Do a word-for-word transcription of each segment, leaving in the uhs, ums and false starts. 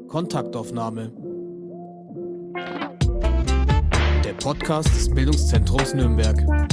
Kontaktaufnahme. Der Podcast des Bildungszentrums Nürnberg.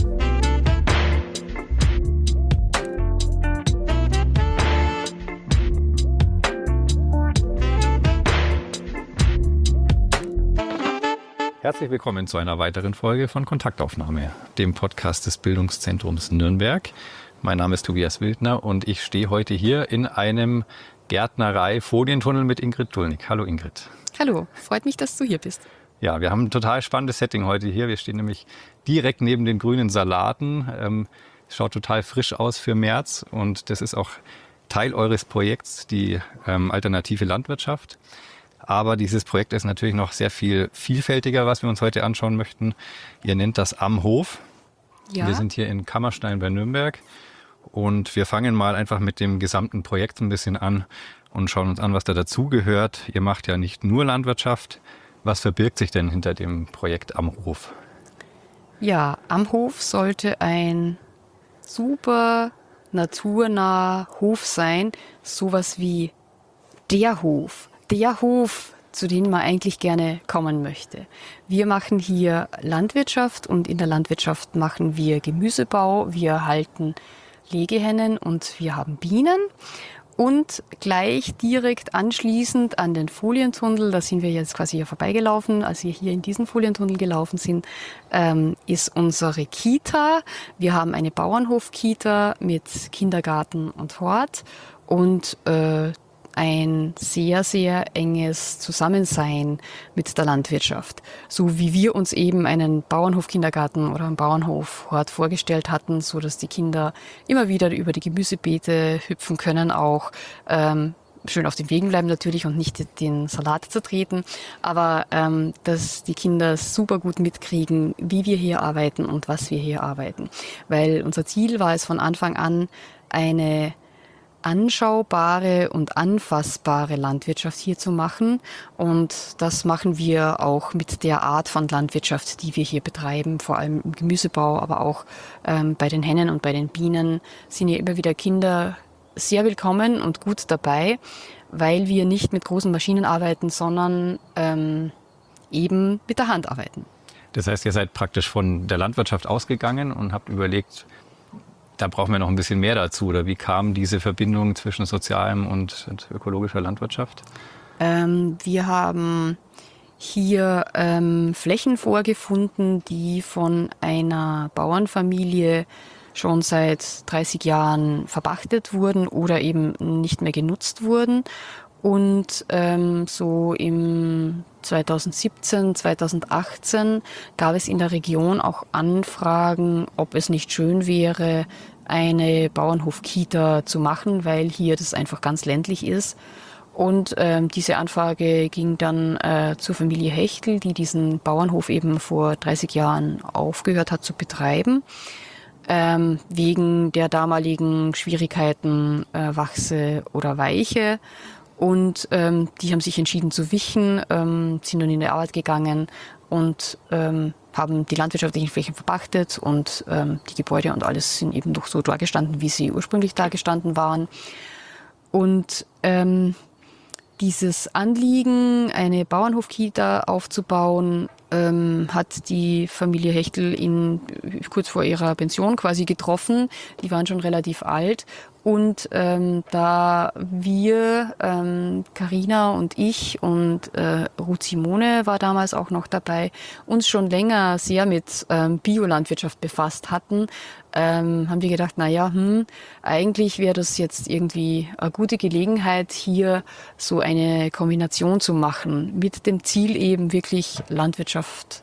Herzlich willkommen zu einer weiteren Folge von Kontaktaufnahme, dem Podcast des Bildungszentrums Nürnberg. Mein Name ist Tobias Wildner und ich stehe heute hier in einem Gärtnerei-Folientunnel mit Ingrid Dulnig. Hallo Ingrid. Hallo, freut mich, dass du hier bist. Ja, wir haben ein total spannendes Setting heute hier. Wir stehen nämlich direkt neben den grünen Salaten. Ähm, schaut total frisch aus für März und das ist auch Teil eures Projekts, die ähm, alternative Landwirtschaft. Aber dieses Projekt ist natürlich noch sehr viel vielfältiger, was wir uns heute anschauen möchten. Ihr nennt das Am Hof. Ja. Wir sind hier in Kammerstein bei Nürnberg und wir fangen mal einfach mit dem gesamten Projekt ein bisschen an und schauen uns an, was da dazugehört. Ihr macht ja nicht nur Landwirtschaft. Was verbirgt sich denn hinter dem Projekt Am Hof? Ja, Am Hof sollte ein super naturnaher Hof sein. Sowas wie der Hof. Der Hof, zu dem man eigentlich gerne kommen möchte. Wir machen hier Landwirtschaft und in der Landwirtschaft machen wir Gemüsebau, wir halten Legehennen und wir haben Bienen. Und gleich direkt anschließend an den Folientunnel, da sind wir jetzt quasi hier vorbeigelaufen, als wir hier in diesen Folientunnel gelaufen sind, ähm, ist unsere Kita. Wir haben eine Bauernhof-Kita mit Kindergarten und Hort und äh, ein sehr, sehr enges Zusammensein mit der Landwirtschaft. So wie wir uns eben einen Bauernhof-Kindergarten oder einen Bauernhof-Hort vorgestellt hatten, so dass die Kinder immer wieder über die Gemüsebeete hüpfen können, auch ähm, schön auf den Wegen bleiben natürlich und nicht den Salat zertreten, aber ähm, dass die Kinder super gut mitkriegen, wie wir hier arbeiten und was wir hier arbeiten. Weil unser Ziel war es von Anfang an, eine anschaubare und anfassbare Landwirtschaft hier zu machen. Und das machen wir auch mit der Art von Landwirtschaft, die wir hier betreiben, vor allem im Gemüsebau, aber auch ähm, bei den Hennen und bei den Bienen sind hier immer wieder Kinder sehr willkommen und gut dabei, weil wir nicht mit großen Maschinen arbeiten, sondern ähm, eben mit der Hand arbeiten. Das heißt, ihr seid praktisch von der Landwirtschaft ausgegangen und habt überlegt, da brauchen wir noch ein bisschen mehr dazu. Oder wie kam diese Verbindung zwischen sozialem und, und ökologischer Landwirtschaft? Ähm, wir haben hier ähm, Flächen vorgefunden, die von einer Bauernfamilie schon seit dreißig Jahren verpachtet wurden oder eben nicht mehr genutzt wurden. Und ähm, so im zweitausendsiebzehn, zweitausendachtzehn gab es in der Region auch Anfragen, ob es nicht schön wäre, eine Bauernhof-Kita zu machen, weil hier das einfach ganz ländlich ist. Und ähm, diese Anfrage ging dann äh, zur Familie Hechtel, die diesen Bauernhof eben vor dreißig Jahren aufgehört hat zu betreiben. Ähm, wegen der damaligen Schwierigkeiten äh, Wachse oder Weiche. Und ähm, die haben sich entschieden zu wichen, ähm, sind dann in die Arbeit gegangen und ähm, haben die landwirtschaftlichen Flächen verpachtet und ähm, die Gebäude und alles sind eben noch so dargestanden, wie sie ursprünglich dargestanden waren. Und ähm, dieses Anliegen, eine Bauernhof-Kita aufzubauen, ähm, hat die Familie Hechtel in, kurz vor ihrer Pension quasi getroffen. Die waren schon relativ alt. Und ähm, da wir, ähm, Carina und ich und äh, Ruth Simone war damals auch noch dabei, uns schon länger sehr mit ähm, Biolandwirtschaft befasst hatten, ähm, haben wir gedacht, na ja, hm, eigentlich wäre das jetzt irgendwie eine gute Gelegenheit, hier so eine Kombination zu machen, mit dem Ziel eben wirklich Landwirtschaft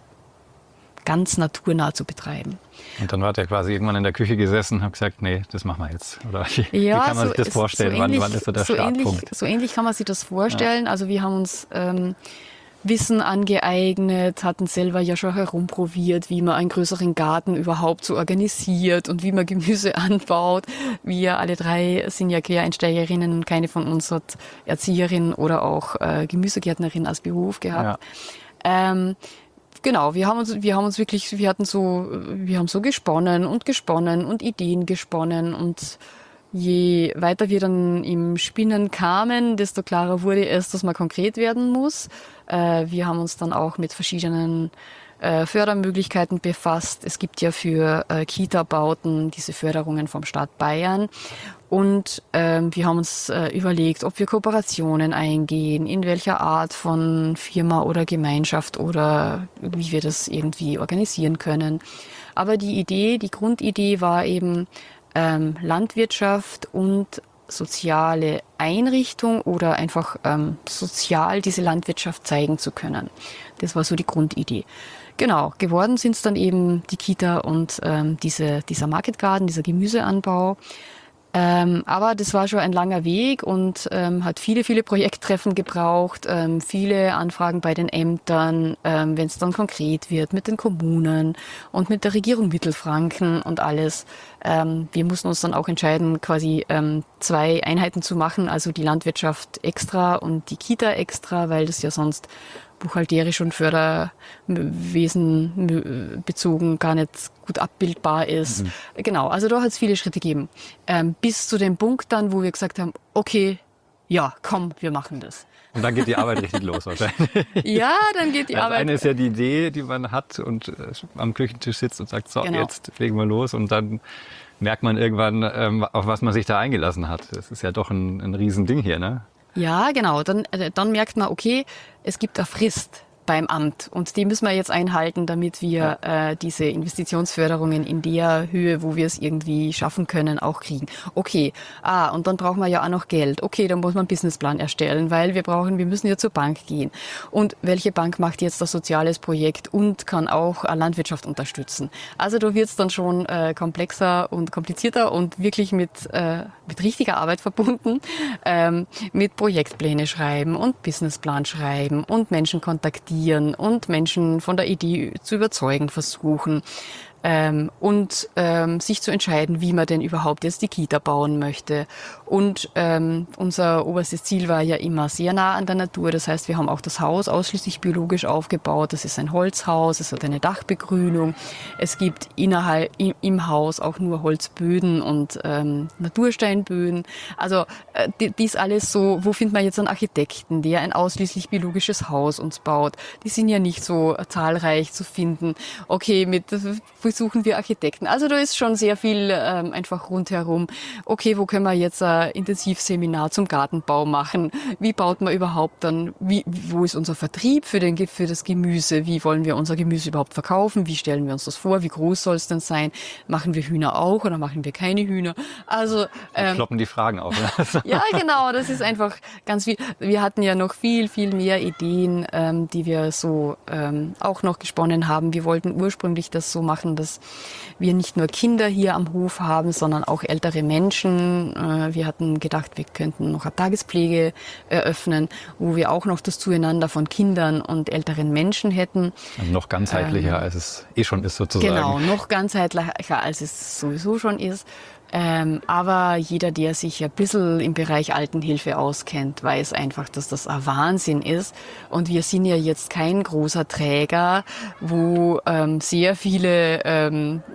ganz naturnah zu betreiben. Und dann wart ihr quasi irgendwann in der Küche gesessen und habt gesagt, nee, das machen wir jetzt. Oder wie, ja, wie kann man so, sich das vorstellen? So ähnlich, wann, wann ist so der so Startpunkt? Ähnlich, so ähnlich kann man sich das vorstellen. Ja. Also wir haben uns ähm, Wissen angeeignet, hatten selber ja schon herumprobiert, wie man einen größeren Garten überhaupt so organisiert und wie man Gemüse anbaut. Wir alle drei sind ja Quereinsteigerinnen und keine von uns hat Erzieherin oder auch äh, Gemüsegärtnerin als Beruf gehabt. Ja. Ähm, Genau, wir haben uns, wir haben uns wirklich, wir hatten so, wir haben so gesponnen und gesponnen und Ideen gesponnen und je weiter wir dann im Spinnen kamen, desto klarer wurde es, dass man konkret werden muss. Äh, wir haben uns dann auch mit verschiedenen äh, Fördermöglichkeiten befasst. Es gibt ja für äh, Kita-Bauten diese Förderungen vom Staat Bayern. Und ähm, wir haben uns äh, überlegt, ob wir Kooperationen eingehen, in welcher Art von Firma oder Gemeinschaft oder wie wir das irgendwie organisieren können. Aber die Idee, die Grundidee war eben ähm, Landwirtschaft und soziale Einrichtung oder einfach ähm, sozial diese Landwirtschaft zeigen zu können. Das war so die Grundidee. Genau, geworden sind es dann eben die Kita und ähm, diese, dieser Market Garden, dieser Gemüseanbau. Ähm, aber das war schon ein langer Weg und ähm, hat viele, viele Projekttreffen gebraucht, ähm, viele Anfragen bei den Ämtern, ähm, wenn es dann konkret wird, mit den Kommunen und mit der Regierung Mittelfranken und alles. Ähm, wir mussten uns dann auch entscheiden, quasi ähm, zwei Einheiten zu machen, also die Landwirtschaft extra und die Kita extra, weil das ja sonst buchhalterisch und Förderwesen bezogen gar nicht gut abbildbar ist. Mhm. Genau, also da hat es viele Schritte gegeben. Ähm, bis zu dem Punkt dann, wo wir gesagt haben, okay, ja, komm, wir machen das. Und dann geht die Arbeit richtig los wahrscheinlich. Ja, dann geht die das Arbeit. Eine ist ja die Idee, die man hat und äh, am Küchentisch sitzt und sagt, so, genau. Jetzt legen wir los. Und dann merkt man irgendwann, ähm, auf was man sich da eingelassen hat. Das ist ja doch ein, ein Riesending hier, ne? Ja, genau. Dann, dann merkt man, okay, es gibt eine Frist beim Amt und die müssen wir jetzt einhalten, damit wir ja. äh, diese Investitionsförderungen in der Höhe, wo wir es irgendwie schaffen können, auch kriegen. Okay, ah, und dann brauchen wir ja auch noch Geld. Okay, dann muss man einen Businessplan erstellen, weil wir brauchen, wir müssen ja zur Bank gehen. Und welche Bank macht jetzt das soziales Projekt und kann auch eine Landwirtschaft unterstützen? Also da wird es dann schon äh, komplexer und komplizierter und wirklich mit, äh, mit richtiger Arbeit verbunden, ähm, mit Projektpläne schreiben und Businessplan schreiben und Menschen kontaktieren und Menschen von der Idee zu überzeugen versuchen ähm, und ähm, sich zu entscheiden, wie man denn überhaupt jetzt die Kita bauen möchte. Und ähm, unser oberstes Ziel war ja immer sehr nah an der Natur. Das heißt, wir haben auch das Haus ausschließlich biologisch aufgebaut. Das ist ein Holzhaus, es hat eine Dachbegrünung. Es gibt innerhalb im, im Haus auch nur Holzböden und ähm, Natursteinböden. Also äh, dies alles so, wo findet man jetzt einen Architekten, der ein ausschließlich biologisches Haus uns baut? Die sind ja nicht so zahlreich zu finden. Okay, mit suchen wir Architekten. Also da ist schon sehr viel ähm, einfach rundherum. Okay, wo können wir jetzt ein Intensivseminar zum Gartenbau machen? Wie baut man überhaupt dann, wie, wo ist unser Vertrieb für, den, für das Gemüse? Wie wollen wir unser Gemüse überhaupt verkaufen? Wie stellen wir uns das vor? Wie groß soll es denn sein? Machen wir Hühner auch oder machen wir keine Hühner? Also ähm, kloppen die Fragen auf. Ja, genau, das ist einfach ganz viel. Wir hatten ja noch viel, viel mehr Ideen, ähm, die wir so ähm, auch noch gesponnen haben. Wir wollten ursprünglich das so machen, dass wir nicht nur Kinder hier am Hof haben, sondern auch ältere Menschen. Wir hatten gedacht, wir könnten noch eine Tagespflege eröffnen, wo wir auch noch das Zueinander von Kindern und älteren Menschen hätten. Also noch ganzheitlicher, ähm, als es eh schon ist sozusagen. Genau, noch ganzheitlicher, als es sowieso schon ist. Ähm, aber jeder, der sich ein bisschen im Bereich Altenhilfe auskennt, weiß einfach, dass das ein Wahnsinn ist. Und wir sind ja jetzt kein großer Träger, wo ähm, sehr viele ähm,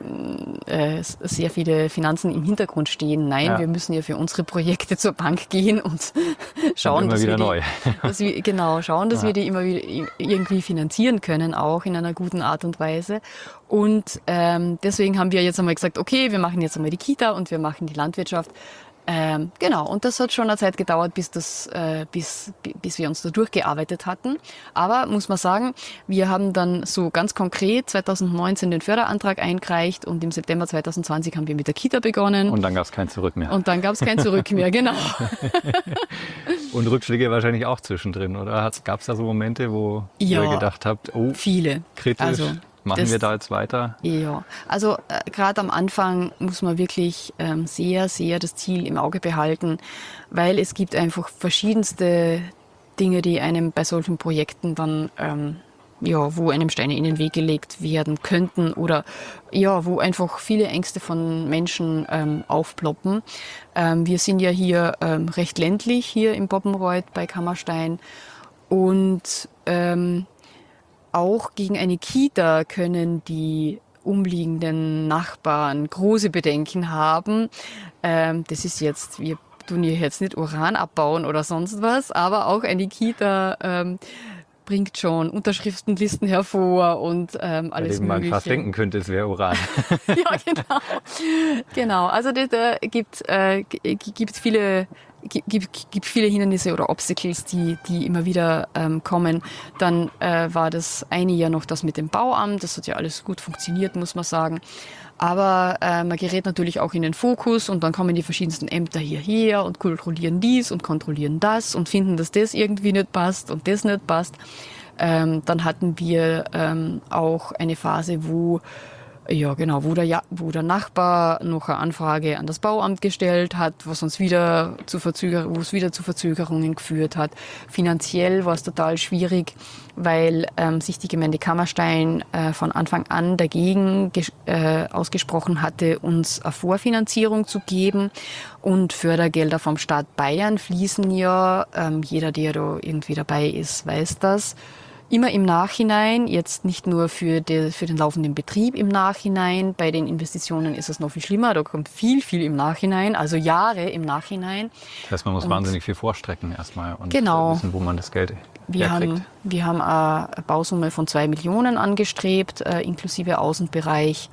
äh, sehr viele Finanzen im Hintergrund stehen. Nein, ja. Wir müssen ja für unsere Projekte zur Bank gehen und schauen, immer dass, wieder wir die, neu. dass wir genau schauen, dass ja. wir die immer wieder irgendwie finanzieren können, auch in einer guten Art und Weise. Und ähm, deswegen haben wir jetzt einmal gesagt, okay, wir machen jetzt einmal die Kita und wir machen die Landwirtschaft. Ähm, genau, und das hat schon eine Zeit gedauert, bis, das, äh, bis, bis wir uns da durchgearbeitet hatten. Aber muss man sagen, wir haben dann so ganz konkret zwanzig neunzehn den Förderantrag eingereicht und im September zwanzig zwanzig haben wir mit der Kita begonnen. Und dann gab es kein Zurück mehr. Und dann gab es kein Zurück mehr, genau. Und Rückschläge wahrscheinlich auch zwischendrin, oder? Gab es da so Momente, wo ja, ihr gedacht habt, oh, viele. kritisch? Also, Machen das, wir da jetzt weiter? Ja, also äh, gerade am Anfang muss man wirklich ähm, sehr, sehr das Ziel im Auge behalten, weil es gibt einfach verschiedenste Dinge, die einem bei solchen Projekten dann, ähm, ja, wo einem Steine in den Weg gelegt werden könnten oder ja, wo einfach viele Ängste von Menschen ähm, aufploppen. Ähm, wir sind ja hier ähm, recht ländlich, hier im Poppenreuth bei Kammerstein und ähm, auch gegen eine Kita können die umliegenden Nachbarn große Bedenken haben. Ähm, das ist jetzt, wir tun hier jetzt nicht Uran abbauen oder sonst was, aber auch eine Kita ähm, bringt schon Unterschriftenlisten hervor und ähm, alles Bei dem man Mögliche. fast denken könnte, es wäre Uran. Ja, genau. Genau. Also da, da gibt äh, gibt viele gibt, gibt viele Hindernisse oder Obstacles, die die immer wieder ähm, kommen. Dann äh, war das eine Jahr noch das mit dem Bauamt. Das hat ja alles gut funktioniert, muss man sagen. Aber äh, man gerät natürlich auch in den Fokus und dann kommen die verschiedensten Ämter hierher und kontrollieren dies und kontrollieren das und finden, dass das irgendwie nicht passt und das nicht passt. Ähm, dann hatten wir ähm, auch eine Phase, wo ja genau, wo der, ja, wo der Nachbar noch eine Anfrage an das Bauamt gestellt hat, was uns wieder zu Verzöger- wo es wieder zu Verzögerungen geführt hat. Finanziell war es total schwierig, weil ähm, sich die Gemeinde Kammerstein äh, von Anfang an dagegen ges- äh, ausgesprochen hatte, uns eine Vorfinanzierung zu geben. Und Fördergelder vom Staat Bayern fließen ja, ähm, jeder, der da irgendwie dabei ist, weiß das, immer im Nachhinein, jetzt nicht nur für, die, für den laufenden Betrieb im Nachhinein. Bei den Investitionen ist es noch viel schlimmer. Da kommt viel, viel im Nachhinein, also Jahre im Nachhinein. Das heißt, man muss Und wahnsinnig viel vorstrecken erstmal und genau. wissen, wo man das Geld Wir herkriegt. haben, wir haben eine Bausumme von zwei Millionen angestrebt, äh, inklusive Außenbereich.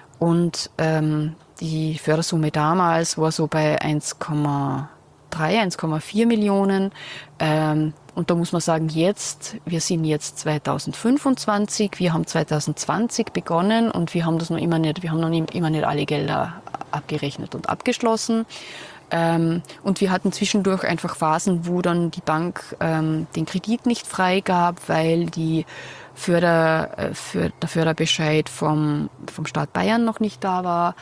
Und ähm, die Fördersumme damals war so bei eins Komma drei, eins Komma vier Millionen. Ähm, und da muss man sagen, jetzt, wir sind jetzt zweitausendfünfundzwanzig, wir haben zweitausendzwanzig begonnen und wir haben das noch immer nicht, wir haben noch nicht, immer nicht alle Gelder abgerechnet und abgeschlossen. Ähm, und wir hatten zwischendurch einfach Phasen, wo dann die Bank ähm, den Kredit nicht freigab, weil die Förder, äh, für, der Förderbescheid vom, vom Staat Bayern noch nicht da war.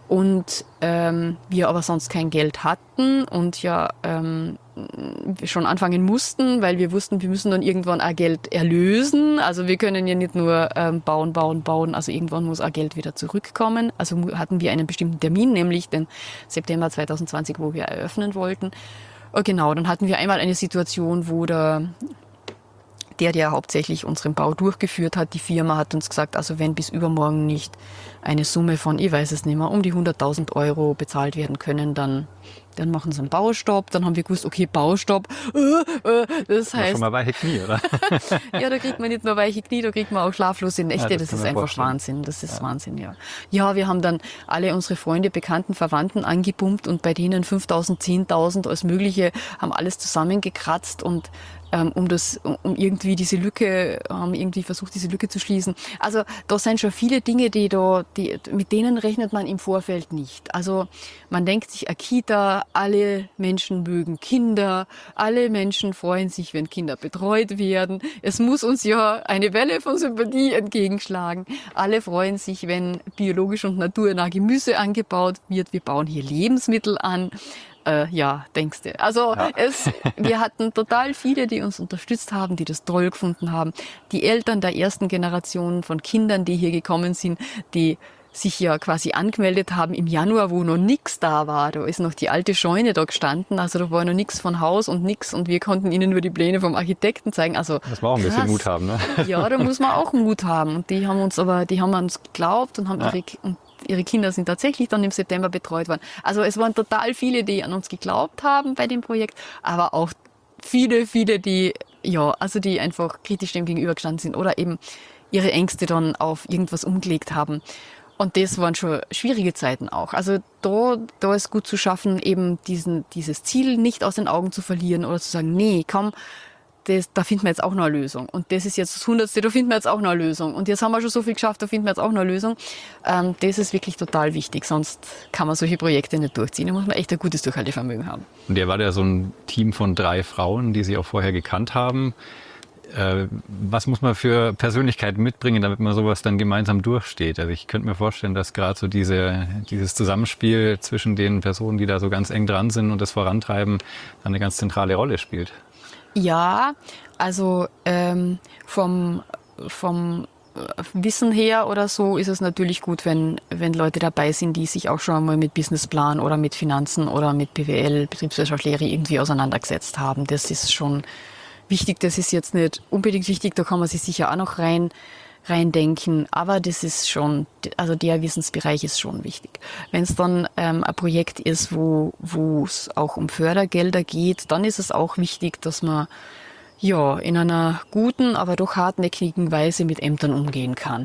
Und ähm, wir aber sonst kein Geld hatten und ja ähm, schon anfangen mussten, weil wir wussten, wir müssen dann irgendwann auch Geld erlösen. Also wir können ja nicht nur ähm, bauen, bauen, bauen. Also irgendwann muss auch Geld wieder zurückkommen. Also hatten wir einen bestimmten Termin, nämlich den September zweitausendzwanzig, wo wir eröffnen wollten. Und genau, dann hatten wir einmal eine Situation, wo der Der, der hauptsächlich unseren Bau durchgeführt hat, die Firma hat uns gesagt, also wenn bis übermorgen nicht eine Summe von, ich weiß es nicht mehr, um die hunderttausend Euro bezahlt werden können, dann, dann machen sie einen Baustopp. Dann haben wir gewusst, okay, Baustopp, äh, äh, das War heißt, schon mal weiche Knie, oder? ja, da kriegt man nicht nur weiche Knie, da kriegt man auch schlaflose Nächte. Ja, das das kann ist man einfach vorstellen. Wahnsinn. Das ist Wahnsinn, ja. Ja, wir haben dann alle unsere Freunde, Bekannten, Verwandten angepumpt und bei denen fünftausend, zehntausend als mögliche, haben alles zusammengekratzt und ähm, um das, um irgendwie diese Lücke, haben irgendwie versucht, diese Lücke zu schließen. Also da sind schon viele Dinge, die da, die, mit denen rechnet man im Vorfeld nicht. Also man denkt sich, eine Kita, alle Menschen mögen Kinder, alle Menschen freuen sich, wenn Kinder betreut werden. Es muss uns ja eine Welle von Sympathie entgegenschlagen. Alle freuen sich, wenn biologisch und naturnah Gemüse angebaut wird. Wir bauen hier Lebensmittel an. Äh, ja, denkst du. Also Ja. es, wir hatten total viele, die uns unterstützt haben, die das toll gefunden haben. Die Eltern der ersten Generation von Kindern, die hier gekommen sind, die sich ja quasi angemeldet haben im Januar, wo noch nichts da war. Da ist noch die alte Scheune da gestanden, also da war noch nichts von Haus und nichts und wir konnten ihnen nur die Pläne vom Architekten zeigen. Also Muss man auch ein bisschen krass. Mut haben, ne? Ja, da muss man auch Mut haben. Und die haben uns aber, die haben an uns geglaubt und haben Ja. ihre, und ihre Kinder sind tatsächlich dann im September betreut worden. Also es waren total viele, die an uns geglaubt haben bei dem Projekt, aber auch viele, viele, die, ja, also die einfach kritisch dem gegenübergestanden sind oder eben ihre Ängste dann auf irgendwas umgelegt haben. Und das waren schon schwierige Zeiten auch. Also da, da ist gut zu schaffen, eben diesen, dieses Ziel nicht aus den Augen zu verlieren oder zu sagen, nee, komm, das, da finden wir jetzt auch noch eine Lösung. Und das ist jetzt das Hundertste, da finden wir jetzt auch noch eine Lösung. Und jetzt haben wir schon so viel geschafft, da finden wir jetzt auch noch eine Lösung. Ähm, das ist wirklich total wichtig, sonst kann man solche Projekte nicht durchziehen. Da muss man echt ein gutes Durchhaltevermögen haben. Und ihr wart ja so ein Team von drei Frauen, die Sie auch vorher gekannt haben. Äh, was muss man für Persönlichkeiten mitbringen, damit man sowas dann gemeinsam durchsteht? Also ich könnte mir vorstellen, dass gerade so diese, dieses Zusammenspiel zwischen den Personen, die da so ganz eng dran sind und das vorantreiben, eine ganz zentrale Rolle spielt. Ja, also ähm, vom, vom Wissen her oder so ist es natürlich gut, wenn, wenn Leute dabei sind, die sich auch schon einmal mit Businessplan oder mit Finanzen oder mit B W L, Betriebswirtschaftslehre irgendwie auseinandergesetzt haben. Das ist schon wichtig. Das ist jetzt nicht unbedingt wichtig, da kann man sich sicher auch noch rein reindenken. Aber das ist schon, also der Wissensbereich ist schon wichtig. Wenn es dann ähm, ein Projekt ist, wo wo es auch um Fördergelder geht, dann ist es auch wichtig, dass man ja in einer guten, aber doch hartnäckigen Weise mit Ämtern umgehen kann.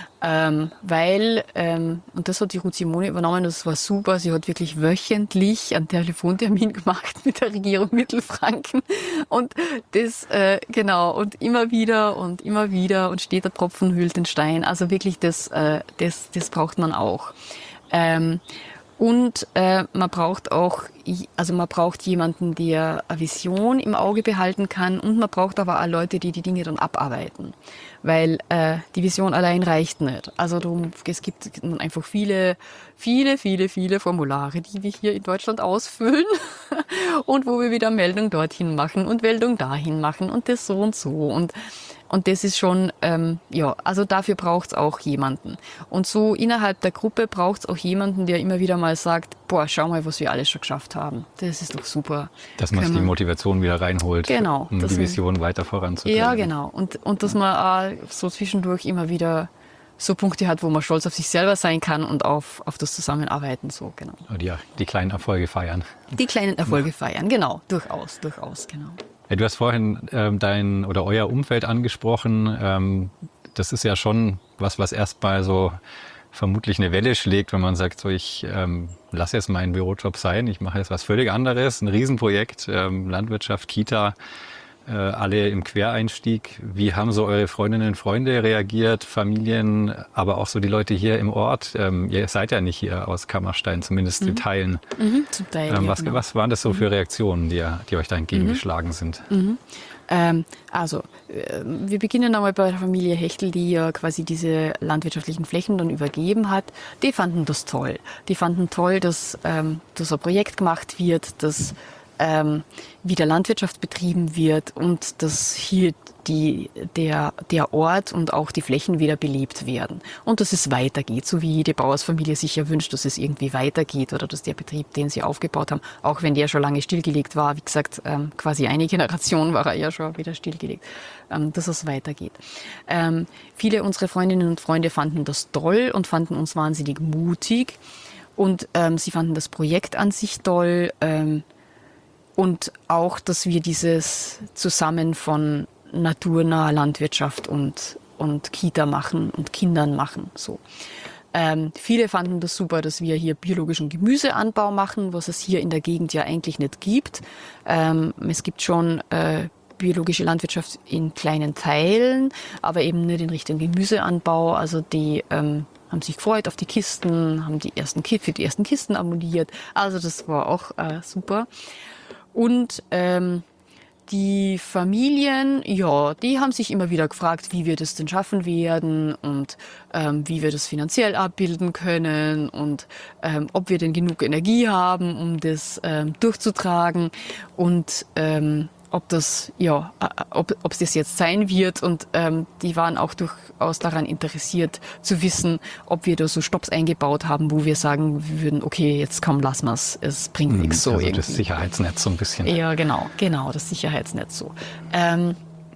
Ähm, weil, ähm, und das hat die Ruth Simone übernommen, das war super, sie hat wirklich wöchentlich einen Telefontermin gemacht mit der Regierung Mittelfranken und das, äh, genau, und immer wieder und immer wieder und steht der Tropfen hüllt den Stein, also wirklich das, äh, das, das braucht man auch. Ähm, Und äh, man braucht auch, also man braucht jemanden, der eine Vision im Auge behalten kann, und man braucht aber auch Leute, die die Dinge dann abarbeiten, weil äh, die Vision allein reicht nicht. Also darum, es gibt einfach viele, viele, viele, viele Formulare, die wir hier in Deutschland ausfüllen und wo wir wieder Meldung dorthin machen und Meldung dahin machen und das so und so und Und das ist schon, ähm, ja, also dafür braucht's auch jemanden. Und so innerhalb der Gruppe braucht's auch jemanden, der immer wieder mal sagt, boah, schau mal, was wir alles schon geschafft haben. Das ist doch super. Dass man sich die Motivation wieder reinholt, genau, um die Vision man, weiter voranzutreiben. Ja, genau. Und, und dass man auch so zwischendurch immer wieder so Punkte hat, wo man stolz auf sich selber sein kann und auf, auf das Zusammenarbeiten, so, genau. Und ja, die kleinen Erfolge feiern. Die kleinen Erfolge ja. feiern, genau. Durchaus, durchaus, genau. Ja, du hast vorhin ähm, dein oder euer Umfeld angesprochen. Ähm, das ist ja schon was, was erstmal so vermutlich eine Welle schlägt, wenn man sagt, so ich ähm, lasse jetzt meinen Bürojob sein, ich mache jetzt was völlig anderes, ein Riesenprojekt, ähm, Landwirtschaft, Kita, äh, alle im Quereinstieg. Wie haben so eure Freundinnen und Freunde reagiert, Familien, aber auch so die Leute hier im Ort? Ähm, ihr seid ja nicht hier aus Kammerstein, zumindest mhm. in Teilen. Mhm, zum Teil, ähm, ja, was, genau. was waren das so für Reaktionen, die, die euch da entgegengeschlagen mhm. sind? Mhm. Ähm, also, äh, wir beginnen einmal bei der Familie Hechtel, die ja quasi diese landwirtschaftlichen Flächen dann übergeben hat. Die fanden das toll. Die fanden toll, dass, ähm, dass ein Projekt gemacht wird, dass ähm, wieder Landwirtschaft betrieben wird und dass hier die, der, der Ort und auch die Flächen wieder belebt werden. Und dass es weitergeht, so wie jede Bauersfamilie sich ja wünscht, dass es irgendwie weitergeht oder dass der Betrieb, den sie aufgebaut haben, auch wenn der schon lange stillgelegt war, wie gesagt, ähm, quasi eine Generation war er ja schon wieder stillgelegt, ähm, dass es weitergeht. Ähm, viele unserer Freundinnen und Freunde fanden das toll und fanden uns wahnsinnig mutig und ähm, sie fanden das Projekt an sich toll, ähm, und auch, dass wir dieses Zusammen von naturnaher Landwirtschaft und, und Kita machen und Kindern machen. So. Ähm, viele fanden das super, dass wir hier biologischen Gemüseanbau machen, was es hier in der Gegend ja eigentlich nicht gibt. Ähm, es gibt schon äh, biologische Landwirtschaft in kleinen Teilen, aber eben nicht in Richtung Gemüseanbau. Also die ähm, haben sich gefreut auf die Kisten, haben die ersten für die ersten Kisten abonniert. Also das war auch äh, super. Und ähm, die Familien, ja, die haben sich immer wieder gefragt, wie wir das denn schaffen werden und ähm, wie wir das finanziell abbilden können und ähm, ob wir denn genug Energie haben, um das ähm, durchzutragen und ähm, ob das, ja, ob, ob es das jetzt sein wird. Und ähm, die waren auch durchaus daran interessiert zu wissen, ob wir da so Stopps eingebaut haben, wo wir sagen würden, okay, jetzt komm, lass mal's, es bringt mhm, nichts so also irgendwie. Das Sicherheitsnetz so ein bisschen. Ja, genau, genau, das Sicherheitsnetz so. Ähm,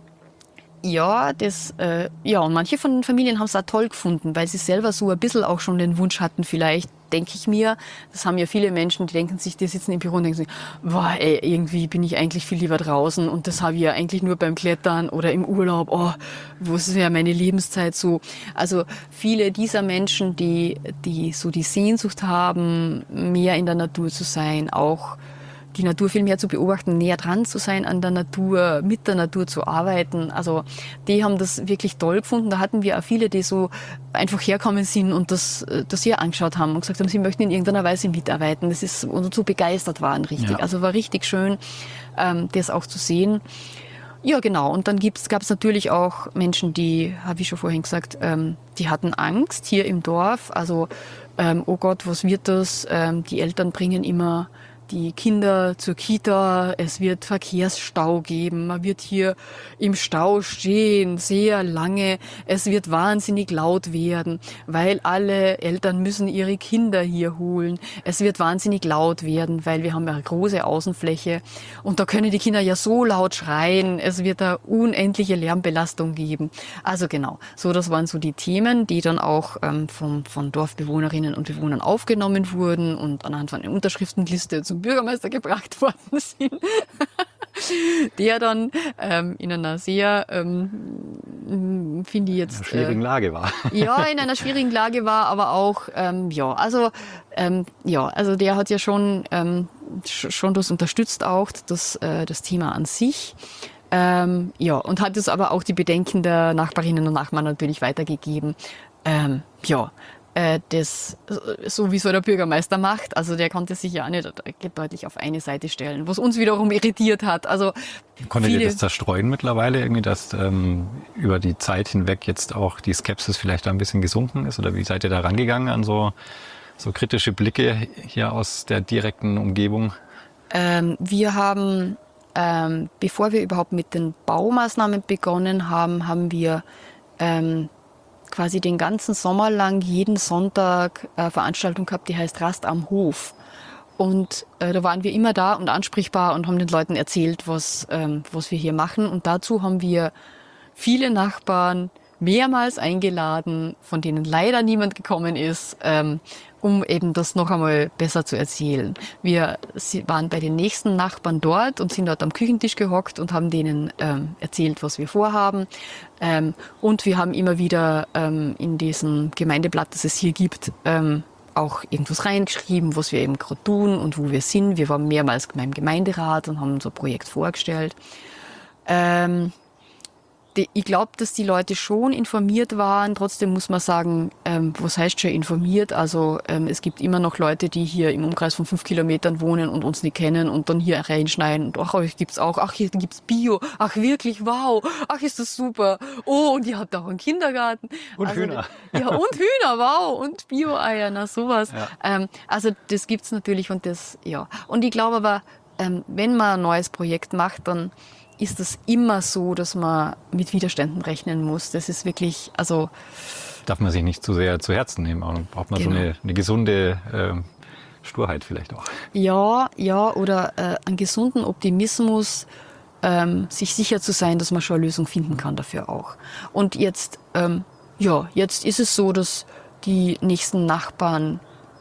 Ja, das, äh, ja, und manche von den Familien haben es auch toll gefunden, weil sie selber so ein bisschen auch schon den Wunsch hatten, vielleicht, denke ich mir, das haben ja viele Menschen, die denken sich, die sitzen im Büro und denken sich, boah, ey, irgendwie bin ich eigentlich viel lieber draußen und das habe ich ja eigentlich nur beim Klettern oder im Urlaub, oh, wo ist ja meine Lebenszeit so? Also viele dieser Menschen, die, die so die Sehnsucht haben, mehr in der Natur zu sein, auch die Natur viel mehr zu beobachten, näher dran zu sein an der Natur, mit der Natur zu arbeiten. Also die haben das wirklich toll gefunden. Da hatten wir auch viele, die so einfach herkommen sind und das, das hier angeschaut haben und gesagt haben, sie möchten in irgendeiner Weise mitarbeiten. Das ist, und so begeistert waren richtig. Ja. Also war richtig schön, ähm, das auch zu sehen. Ja, genau. Und dann gab es natürlich auch Menschen, die, habe ich schon vorhin gesagt, ähm, die hatten Angst hier im Dorf. Also, ähm, oh Gott, was wird das? Ähm, die Eltern bringen immer die Kinder zur Kita, es wird Verkehrsstau geben, man wird hier im Stau stehen, sehr lange, es wird wahnsinnig laut werden, weil alle Eltern müssen ihre Kinder hier holen, es wird wahnsinnig laut werden, weil wir haben ja eine große Außenfläche und da können die Kinder ja so laut schreien, es wird da unendliche Lärmbelastung geben. Also genau, so das waren so die Themen, die dann auch ähm, von, von Dorfbewohnerinnen und Bewohnern aufgenommen wurden und anhand von einer Unterschriftenliste zum Bürgermeister gebracht worden sind, der dann ähm, in einer sehr, ähm, finde ich jetzt... In einer schwierigen äh, Lage war. Ja, in einer schwierigen Lage war, aber auch, ähm, ja, also, ähm, ja, also der hat ja schon, ähm, sch- schon das unterstützt auch, das, äh, das Thema an sich. Ähm, ja, und hat es aber auch die Bedenken der Nachbarinnen und Nachbarn natürlich weitergegeben. Ähm, ja, äh, das, so wie so der Bürgermeister macht, also der konnte sich ja auch nicht deutlich auf eine Seite stellen, was uns wiederum irritiert hat. Also Konntet viele, ihr das zerstreuen mittlerweile, irgendwie, dass ähm, über die Zeit hinweg jetzt auch die Skepsis vielleicht da ein bisschen gesunken ist? Oder wie seid ihr da rangegangen an so, so kritische Blicke hier aus der direkten Umgebung? ähm, wir haben, ähm, bevor wir überhaupt mit den Baumaßnahmen begonnen haben, haben wir ähm, quasi den ganzen Sommer lang jeden Sonntag eine Veranstaltung gehabt, die heißt Rast am Hof. Und äh, da waren wir immer da und ansprechbar und haben den Leuten erzählt, was, ähm, was wir hier machen. Und dazu haben wir viele Nachbarn mehrmals eingeladen, von denen leider niemand gekommen ist, ähm, um eben das noch einmal besser zu erzählen. Wir si- waren bei den nächsten Nachbarn dort und sind dort am Küchentisch gehockt und haben denen ähm, erzählt, was wir vorhaben. Ähm, und wir haben immer wieder ähm, in diesem Gemeindeblatt, das es hier gibt, ähm, auch irgendwas reingeschrieben, was wir eben gerade tun und wo wir sind. Wir waren mehrmals beim Gemeinderat und haben unser Projekt vorgestellt. Ähm, die, ich glaube, dass die Leute schon informiert waren. Trotzdem muss man sagen, ähm, was heißt schon informiert? Also ähm, es gibt immer noch Leute, die hier im Umkreis von fünf Kilometern wohnen und uns nicht kennen und dann hier reinschneiden. Und ach, euch gibt's auch. Ach, hier gibt's Bio. Ach, wirklich, wow. Ach, ist das super. Oh, und ihr habt auch einen Kindergarten. Und also, Hühner. Ja, und Hühner, wow. Und Bio-Eier, na sowas. Ja. Ähm, also das gibt's natürlich und das, ja. Und ich glaube aber, ähm, wenn man ein neues Projekt macht, dann ist es immer so, dass man mit Widerständen rechnen muss. Das ist wirklich, also Darf man sich nicht zu sehr zu Herzen nehmen. Auch braucht man Genau. so eine, eine gesunde ähm, Sturheit vielleicht auch. ja, ja, oder äh, einen gesunden Optimismus, ähm, sich sicher zu sein, dass man schon eine Lösung finden kann dafür auch. Und jetzt, ähm, ja, jetzt ist es so, dass die nächsten Nachbarn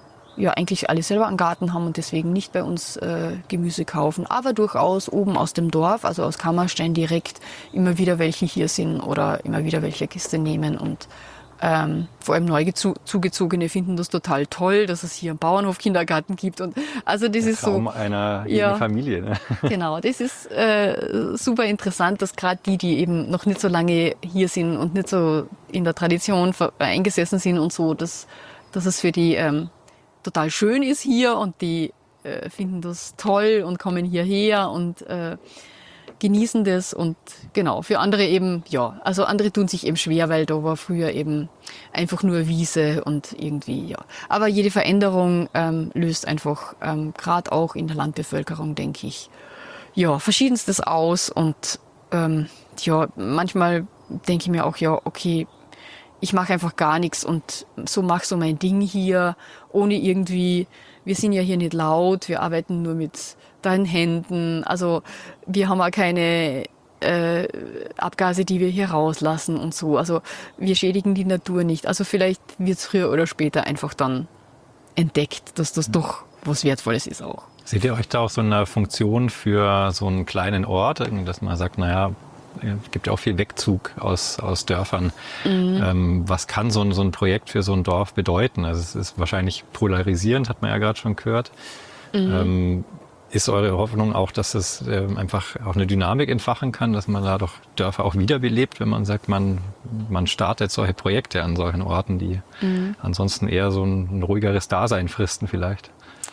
ja eigentlich alle selber einen Garten haben und deswegen nicht bei uns äh, Gemüse kaufen, aber durchaus oben aus dem Dorf, also aus Kammerstein direkt, immer wieder welche hier sind oder immer wieder welche Kiste nehmen und ähm, vor allem neu gezu- zugezogene finden das total toll, dass es hier einen Bauernhof-Kindergarten gibt und also das Der ist Traum so, einer jeden Ja. Familie. Ne? genau, das ist äh, super interessant, dass gerade die, die eben noch nicht so lange hier sind und nicht so in der Tradition ver- eingesessen sind und so, dass, dass es für die ähm, total schön ist hier und die äh, finden das toll und kommen hierher und äh, genießen das und genau, für andere eben, ja, also andere tun sich eben schwer, weil da war früher eben einfach nur Wiese und irgendwie, ja. Aber jede Veränderung ähm, löst einfach, ähm, gerade auch in der Landbevölkerung, denke ich, ja, verschiedenstes aus und ähm, ja, manchmal denke ich mir auch, ja, okay, ich mache einfach gar nichts und so mache so mein Ding hier, ohne irgendwie, wir sind ja hier nicht laut, wir arbeiten nur mit deinen Händen, also wir haben auch keine äh, Abgase, die wir hier rauslassen und so, also wir schädigen die Natur nicht, also vielleicht wird es früher oder später einfach dann entdeckt, dass das doch was Wertvolles ist auch. Seht ihr euch da auch so eine Funktion für so einen kleinen Ort, irgendwie, dass man sagt, naja, es gibt ja auch viel Wegzug aus, aus Dörfern. Mhm. Ähm, was kann so ein, so ein Projekt für so ein Dorf bedeuten? Also es ist wahrscheinlich polarisierend, hat man ja gerade schon gehört. Mhm. Ähm, ist eure Hoffnung auch, dass es äh, einfach auch eine Dynamik entfachen kann, dass man da doch Dörfer auch wiederbelebt, wenn man sagt, man, man startet solche Projekte an solchen Orten, die mhm. ansonsten eher so ein, ein ruhigeres Dasein fristen vielleicht?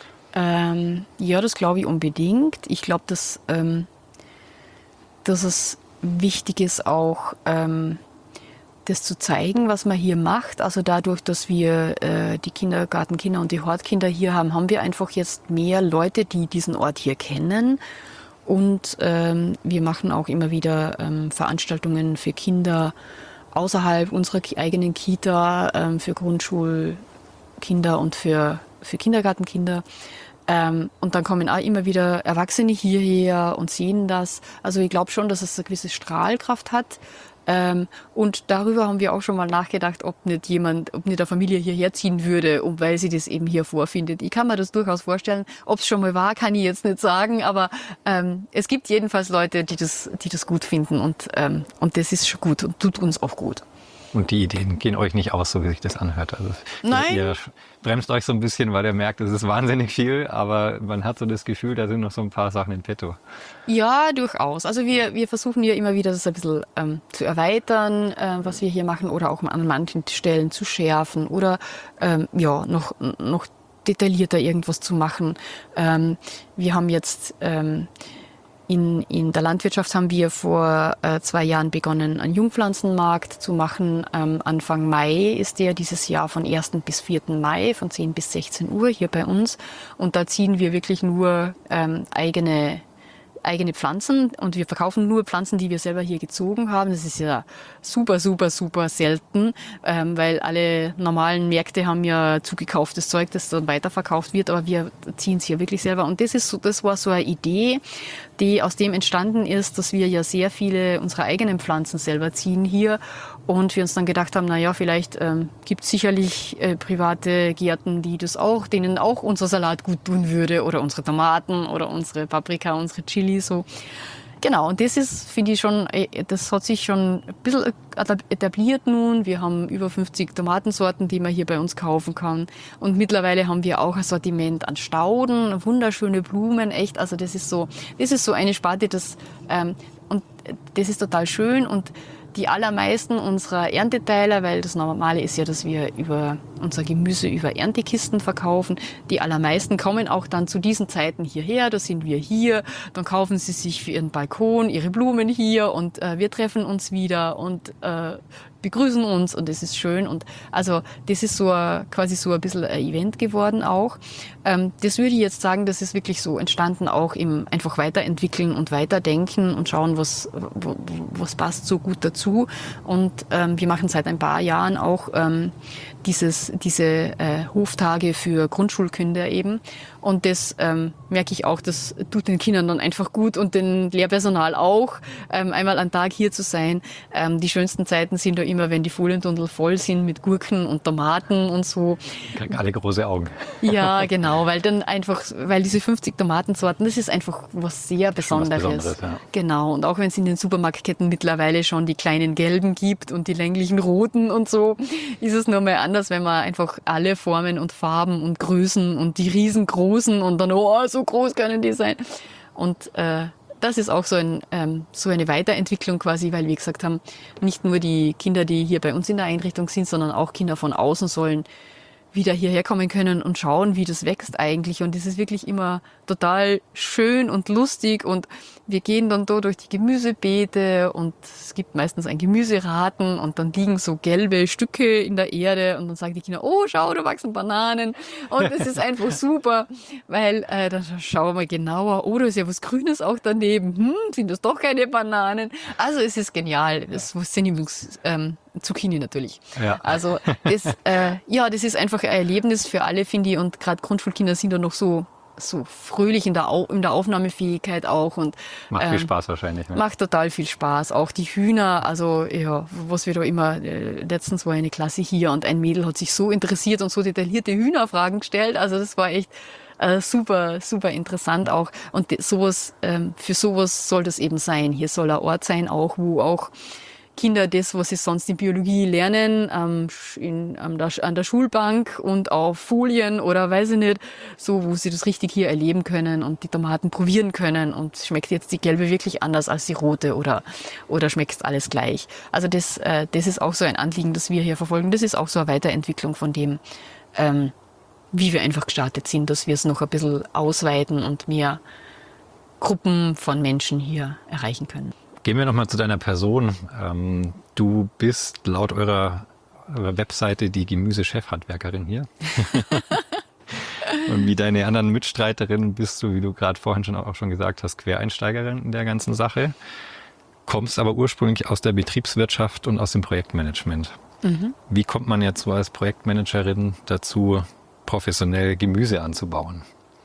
Ähm, ja, das glaube ich unbedingt. Ich glaube, dass, ähm, dass es wichtig ist auch, ähm, das zu zeigen, was man hier macht. Also dadurch, dass wir äh, die Kindergartenkinder und die Hortkinder hier haben, haben wir einfach jetzt mehr Leute, die diesen Ort hier kennen. Und ähm, wir machen auch immer wieder ähm, Veranstaltungen für Kinder außerhalb unserer eigenen Kita, ähm, für Grundschulkinder und für, für Kindergartenkinder. Ähm, und dann kommen auch immer wieder Erwachsene hierher und sehen das. Also ich glaube schon, dass es eine gewisse Strahlkraft hat. Ähm, und darüber haben wir auch schon mal nachgedacht, ob nicht jemand, ob nicht eine Familie hierher ziehen würde, um, weil sie das eben hier vorfindet. Ich kann mir das durchaus vorstellen. Ob es schon mal war, kann ich jetzt nicht sagen, aber ähm, es gibt jedenfalls Leute, die das, die das gut finden und, ähm, und das ist schon gut und tut uns auch gut. Und die Ideen gehen euch nicht aus, so wie sich das anhört. Also Nein. Ihr bremst euch so ein bisschen, weil ihr merkt, es ist wahnsinnig viel, aber man hat so das Gefühl, da sind noch so ein paar Sachen in petto. Ja, durchaus. Also wir, wir versuchen ja immer wieder das ein bisschen ähm, zu erweitern, äh, was wir hier machen, oder auch an manchen Stellen zu schärfen oder ähm, ja, noch, noch detaillierter irgendwas zu machen. Ähm, wir haben jetzt ähm, In, in der Landwirtschaft haben wir vor äh, zwei Jahren begonnen, einen Jungpflanzenmarkt zu machen. Ähm, Anfang Mai ist der dieses Jahr von ersten bis vierten Mai, von zehn bis sechzehn Uhr hier bei uns. Und da ziehen wir wirklich nur ähm, eigene eigene Pflanzen und wir verkaufen nur Pflanzen, die wir selber hier gezogen haben. Das ist ja super, super, super selten, ähm, weil alle normalen Märkte haben ja zugekauftes Zeug, das dann weiterverkauft wird, aber wir ziehen es hier wirklich selber. Und das ist so, das war so eine Idee, die aus dem entstanden ist, dass wir ja sehr viele unserer eigenen Pflanzen selber ziehen hier und wir uns dann gedacht haben, na ja, vielleicht ähm, gibt es sicherlich äh, private Gärten, die das auch, denen auch unser Salat gut tun würde oder unsere Tomaten oder unsere Paprika, unsere Chili. So. Genau, und das ist, finde ich schon, das hat sich schon ein bisschen etabliert nun. Wir haben über fünfzig Tomatensorten, die man hier bei uns kaufen kann. Und mittlerweile haben wir auch ein Sortiment an Stauden, wunderschöne Blumen, echt. Also das ist so, das ist so eine Sparte, das, ähm, und das ist total schön. Und die allermeisten unserer Ernteteiler, weil das Normale ist ja, dass wir über unser Gemüse über Erntekisten verkaufen. Die allermeisten kommen auch dann zu diesen Zeiten hierher, da sind wir hier, dann kaufen sie sich für ihren Balkon ihre Blumen hier und äh, wir treffen uns wieder und äh, begrüßen uns und das ist schön. Und also das ist so ein, quasi so ein bisschen ein Event geworden auch. Ähm, das würde ich jetzt sagen, das ist wirklich so entstanden auch im einfach weiterentwickeln und weiterdenken und schauen, was, was passt so gut dazu. Und ähm, wir machen seit ein paar Jahren auch ähm, dieses, diese äh, Hoftage für Grundschulkinder eben. Und das ähm, merke ich auch, das tut den Kindern dann einfach gut und den Lehrpersonal auch, ähm, einmal am Tag hier zu sein. Ähm, die schönsten Zeiten sind da immer, wenn die Folientunnel voll sind mit Gurken und Tomaten und so. Kriegen alle große Augen. Ja, genau, weil dann einfach, weil diese fünfzig Tomatensorten, das ist einfach was sehr Besonderes. Was Besonderes, ja. Genau, und auch wenn es in den Supermarktketten mittlerweile schon die kleinen gelben gibt und die länglichen roten und so, ist es nur mal anders, wenn man einfach alle Formen und Farben und Größen und die riesengroßen und dann, oh, so groß können die sein. Und äh, das ist auch so, ein, ähm, so eine Weiterentwicklung quasi, weil wir gesagt haben, nicht nur die Kinder, die hier bei uns in der Einrichtung sind, sondern auch Kinder von außen sollen wieder hierher kommen können und schauen, wie das wächst eigentlich. Und das ist wirklich immer total schön und lustig. Und wir gehen dann da durch die Gemüsebeete und es gibt meistens ein Gemüseraten und dann liegen so gelbe Stücke in der Erde und dann sagen die Kinder, oh, schau, da wachsen Bananen. Und das ist einfach super, weil äh, dann schauen wir mal genauer, oh, da ist ja was Grünes auch daneben. Hm, sind das doch keine Bananen? Also es ist genial. Das sind übrigens ähm, Zucchini natürlich. Ja. Also das, äh, ja, das ist einfach ein Erlebnis für alle, finde ich. Und gerade Grundschulkinder sind da noch so so fröhlich in der, Au- in der Aufnahmefähigkeit auch. Und, Macht ähm, viel Spaß wahrscheinlich. Ne? Macht total viel Spaß. Auch die Hühner, also ja, was wir da immer, äh, letztens war eine Klasse hier und ein Mädel hat sich so interessiert und so detaillierte Hühnerfragen gestellt. Also das war echt äh, super, super interessant auch. Und de- sowas, ähm, für sowas soll das eben sein. Hier soll ein Ort sein auch, wo auch Kinder das, was sie sonst in Biologie lernen, ähm, in, an, der, an der Schulbank und auf Folien oder weiß ich nicht, so, wo sie das richtig hier erleben können und die Tomaten probieren können und schmeckt jetzt die gelbe wirklich anders als die rote oder, oder schmeckt alles gleich. Also das, äh, das ist auch so ein Anliegen, das wir hier verfolgen. Das ist auch so eine Weiterentwicklung von dem, ähm, wie wir einfach gestartet sind, dass wir es noch ein bisschen ausweiten und mehr Gruppen von Menschen hier erreichen können. Gehen wir nochmal zu deiner Person. Ähm, Du bist laut eurer, eurer Webseite die Gemüsechefhandwerkerin hier. Und wie deine anderen Mitstreiterinnen bist du, wie du gerade vorhin schon auch schon gesagt hast, Quereinsteigerin in der ganzen Sache. Kommst aber ursprünglich aus der Betriebswirtschaft und aus dem Projektmanagement. Mhm. Wie kommt man jetzt so als Projektmanagerin dazu, professionell Gemüse anzubauen?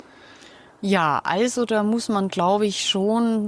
Ja, also da muss man, glaube ich, schon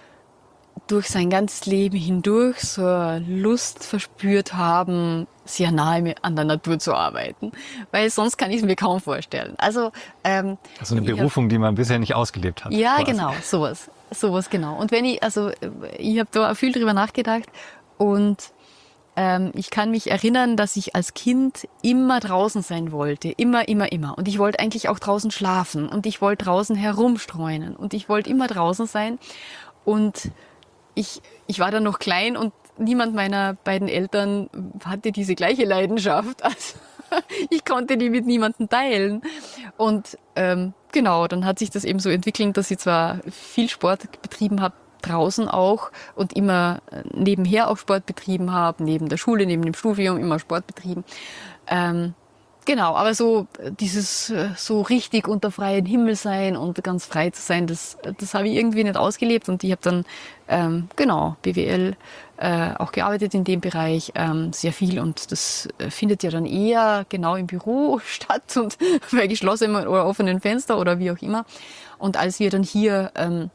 durch sein ganzes Leben hindurch so eine Lust verspürt haben, sehr nahe an der Natur zu arbeiten. Weil sonst kann ich es mir kaum vorstellen. Also, ähm, also eine Berufung, hab, die man bisher nicht ausgelebt hat. Ja, quasi. Genau, sowas. Sowas, genau. Und wenn ich, also ich habe da viel drüber nachgedacht und ähm, ich kann mich erinnern, dass ich als Kind immer draußen sein wollte. Immer, immer, immer. Und ich wollte eigentlich auch draußen schlafen und ich wollte draußen herumstreunen und ich wollte immer draußen sein. Und ich, ich war dann noch klein und niemand meiner beiden Eltern hatte diese gleiche Leidenschaft. Also ich konnte die mit niemandem teilen. Und ähm, genau, dann hat sich das eben so entwickelt, dass ich zwar viel Sport betrieben habe, draußen auch, und immer nebenher auch Sport betrieben habe, neben der Schule, neben dem Studium immer Sport betrieben. Ähm, genau, aber so dieses so richtig unter freiem Himmel sein und ganz frei zu sein, das, das habe ich irgendwie nicht ausgelebt. Und ich habe dann, ähm, genau, B W L äh, auch gearbeitet in dem Bereich, ähm, sehr viel. Und das findet ja dann eher genau im Büro statt und bei geschlossenen oder offenen Fenster oder wie auch immer. Und als wir dann hier ähm,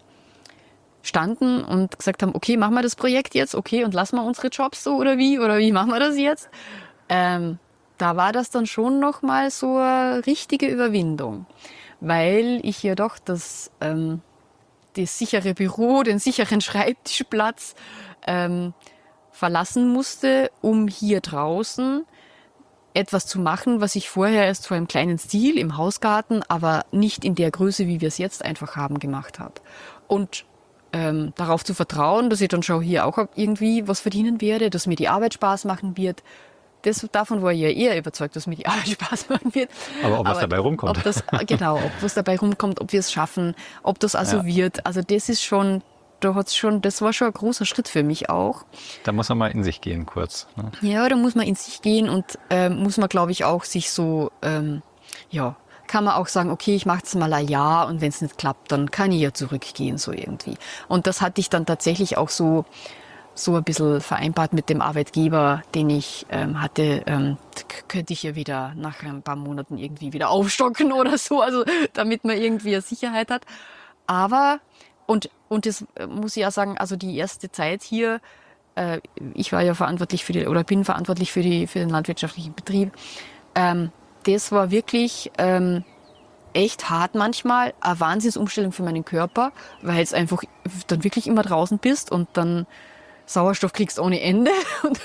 standen und gesagt haben, okay, machen wir das Projekt jetzt, okay, und lassen wir unsere Jobs so oder wie, oder wie machen wir das jetzt? Ähm, da war das dann schon nochmal so eine richtige Überwindung, weil ich ja doch das, ähm, das sichere Büro, den sicheren Schreibtischplatz ähm, verlassen musste, um hier draußen etwas zu machen, was ich vorher erst so im kleinen Stil im Hausgarten, aber nicht in der Größe, wie wir es jetzt einfach haben, gemacht habe. Und ähm, darauf zu vertrauen, dass ich dann schon hier auch irgendwie was verdienen werde, dass mir die Arbeit Spaß machen wird. Das, davon war ich ja eher überzeugt, dass mir die Arbeit Spaß machen wird. Aber ob was dabei rumkommt. Ob das, genau, ob was dabei rumkommt, ob wir es schaffen, ob das also ja. wird. Also das ist schon, da hat's schon, das war schon ein großer Schritt für mich auch. Da muss man mal in sich gehen kurz. Ne? Ja, da muss man in sich gehen und ähm, muss man, glaube ich, auch sich so, ähm, ja, kann man auch sagen, okay, ich mache das mal ein Jahr und wenn es nicht klappt, dann kann ich ja zurückgehen, so irgendwie. Und das hatte ich dann tatsächlich auch so, so ein bisschen vereinbart mit dem Arbeitgeber, den ich ähm, hatte. Ähm, könnte ich ja wieder nach ein paar Monaten irgendwie wieder aufstocken oder so, also damit man irgendwie eine Sicherheit hat. Aber, und, und das muss ich ja sagen, also die erste Zeit hier, äh, ich war ja verantwortlich für die, oder bin verantwortlich für die, für den landwirtschaftlichen Betrieb, ähm, das war wirklich ähm, echt hart manchmal, eine Wahnsinnsumstellung für meinen Körper, weil es einfach dann wirklich immer draußen bist und dann Sauerstoff kriegst ohne Ende. Und,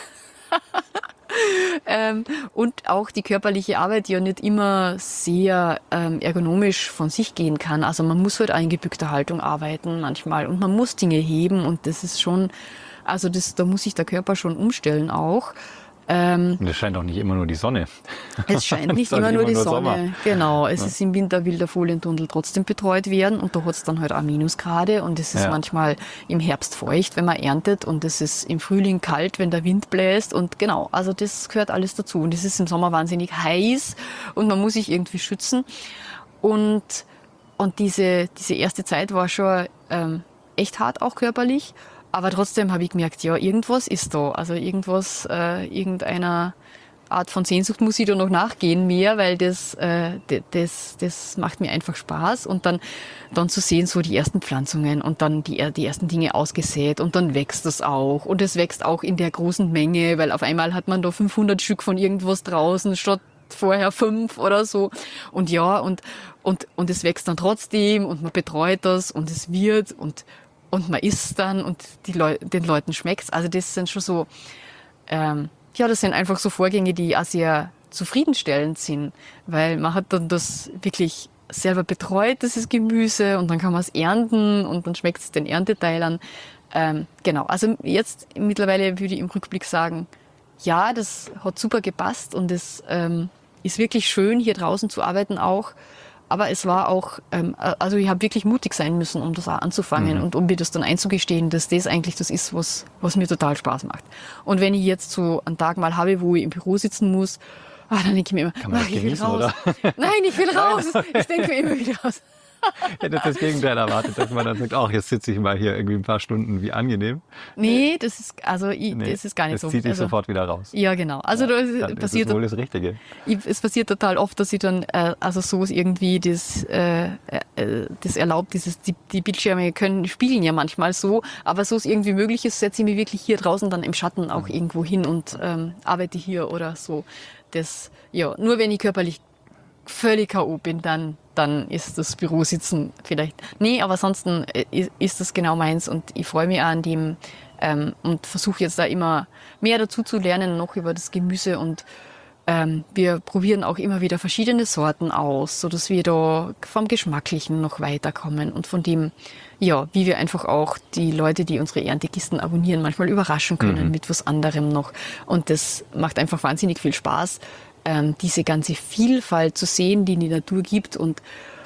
ähm, und auch die körperliche Arbeit, die ja nicht immer sehr ähm, ergonomisch von sich gehen kann. Also man muss halt auch in gebückter Haltung arbeiten manchmal und man muss Dinge heben und das ist schon, also das, da muss sich der Körper schon umstellen auch. Ähm, und es scheint auch nicht immer nur die Sonne. Es scheint nicht immer nur die Sonne. Sommer. Genau, es ja. ist im Winter, will der Folientunnel trotzdem betreut werden und da hat es dann halt auch Minusgrade und es ist ja. manchmal im Herbst feucht, wenn man erntet und es ist im Frühling kalt, wenn der Wind bläst und genau, also das gehört alles dazu und es ist im Sommer wahnsinnig heiß und man muss sich irgendwie schützen und, und diese, diese erste Zeit war schon ähm, echt hart, auch körperlich. Aber trotzdem habe ich gemerkt, ja, irgendwas ist da. Also irgendwas, äh, irgendeiner Art von Sehnsucht muss ich da noch nachgehen mehr, weil das, äh, das, das macht mir einfach Spaß. Und dann, dann zu sehen, so die ersten Pflanzungen und dann die, die ersten Dinge ausgesät und dann wächst das auch. Und es wächst auch in der großen Menge, weil auf einmal hat man da fünfhundert Stück von irgendwas draußen statt vorher fünf oder so. Und ja, und, und, und es wächst dann trotzdem und man betreut das und es wird und Und man isst dann und die Leu- den Leuten schmeckt's. Also das sind schon so, ähm, ja, das sind einfach so Vorgänge, die auch sehr zufriedenstellend sind, weil man hat dann das wirklich selber betreut, dieses Gemüse, und dann kann man es ernten und dann schmeckt es den Ernteteilern. Ähm, genau, also jetzt mittlerweile würde ich im Rückblick sagen, ja, das hat super gepasst und es ähm, ist wirklich schön, hier draußen zu arbeiten auch. Aber es war auch, ähm, also ich habe wirklich mutig sein müssen, um das auch anzufangen mhm. und um mir das dann einzugestehen, dass das eigentlich das ist, was, was mir total Spaß macht. Und wenn ich jetzt so einen Tag mal habe, wo ich im Büro sitzen muss, ah, dann denke ich mir immer, Kann man ach, das ich will genießen, raus. oder? Nein, ich will raus. Ich denke mir immer wieder raus. Ich hätte das Gegenteil erwartet, dass man dann sagt, ach, jetzt sitze ich mal hier irgendwie ein paar Stunden, wie angenehm. Nee, das ist, also ich, Nee, das ist gar nicht das so. zieht dich also, sofort wieder raus. Ja, genau. Also Ja, da dann passiert ist es wohl das Richtige. Ich, es passiert total oft, dass ich dann, äh, also so ist irgendwie das, äh, äh, das erlaubt, dieses, die, die Bildschirme können, spiegeln ja manchmal so, aber so es irgendwie möglich ist, setze ich mich wirklich hier draußen dann im Schatten auch Mhm. irgendwo hin und ähm, arbeite hier oder so. Das, ja, nur wenn ich körperlich völlig K O bin, dann, dann ist das Bürositzen vielleicht. Nee, aber ansonsten ist, ist das genau meins und ich freue mich auch an dem ähm, und versuche jetzt da immer mehr dazu zu lernen, noch über das Gemüse und ähm, wir probieren auch immer wieder verschiedene Sorten aus, so dass wir da vom Geschmacklichen noch weiterkommen und von dem, ja, wie wir einfach auch die Leute, die unsere Erntekisten abonnieren, manchmal überraschen können mhm. mit was anderem noch. Und das macht einfach wahnsinnig viel Spaß, ähm, diese ganze Vielfalt zu sehen, die die Natur gibt und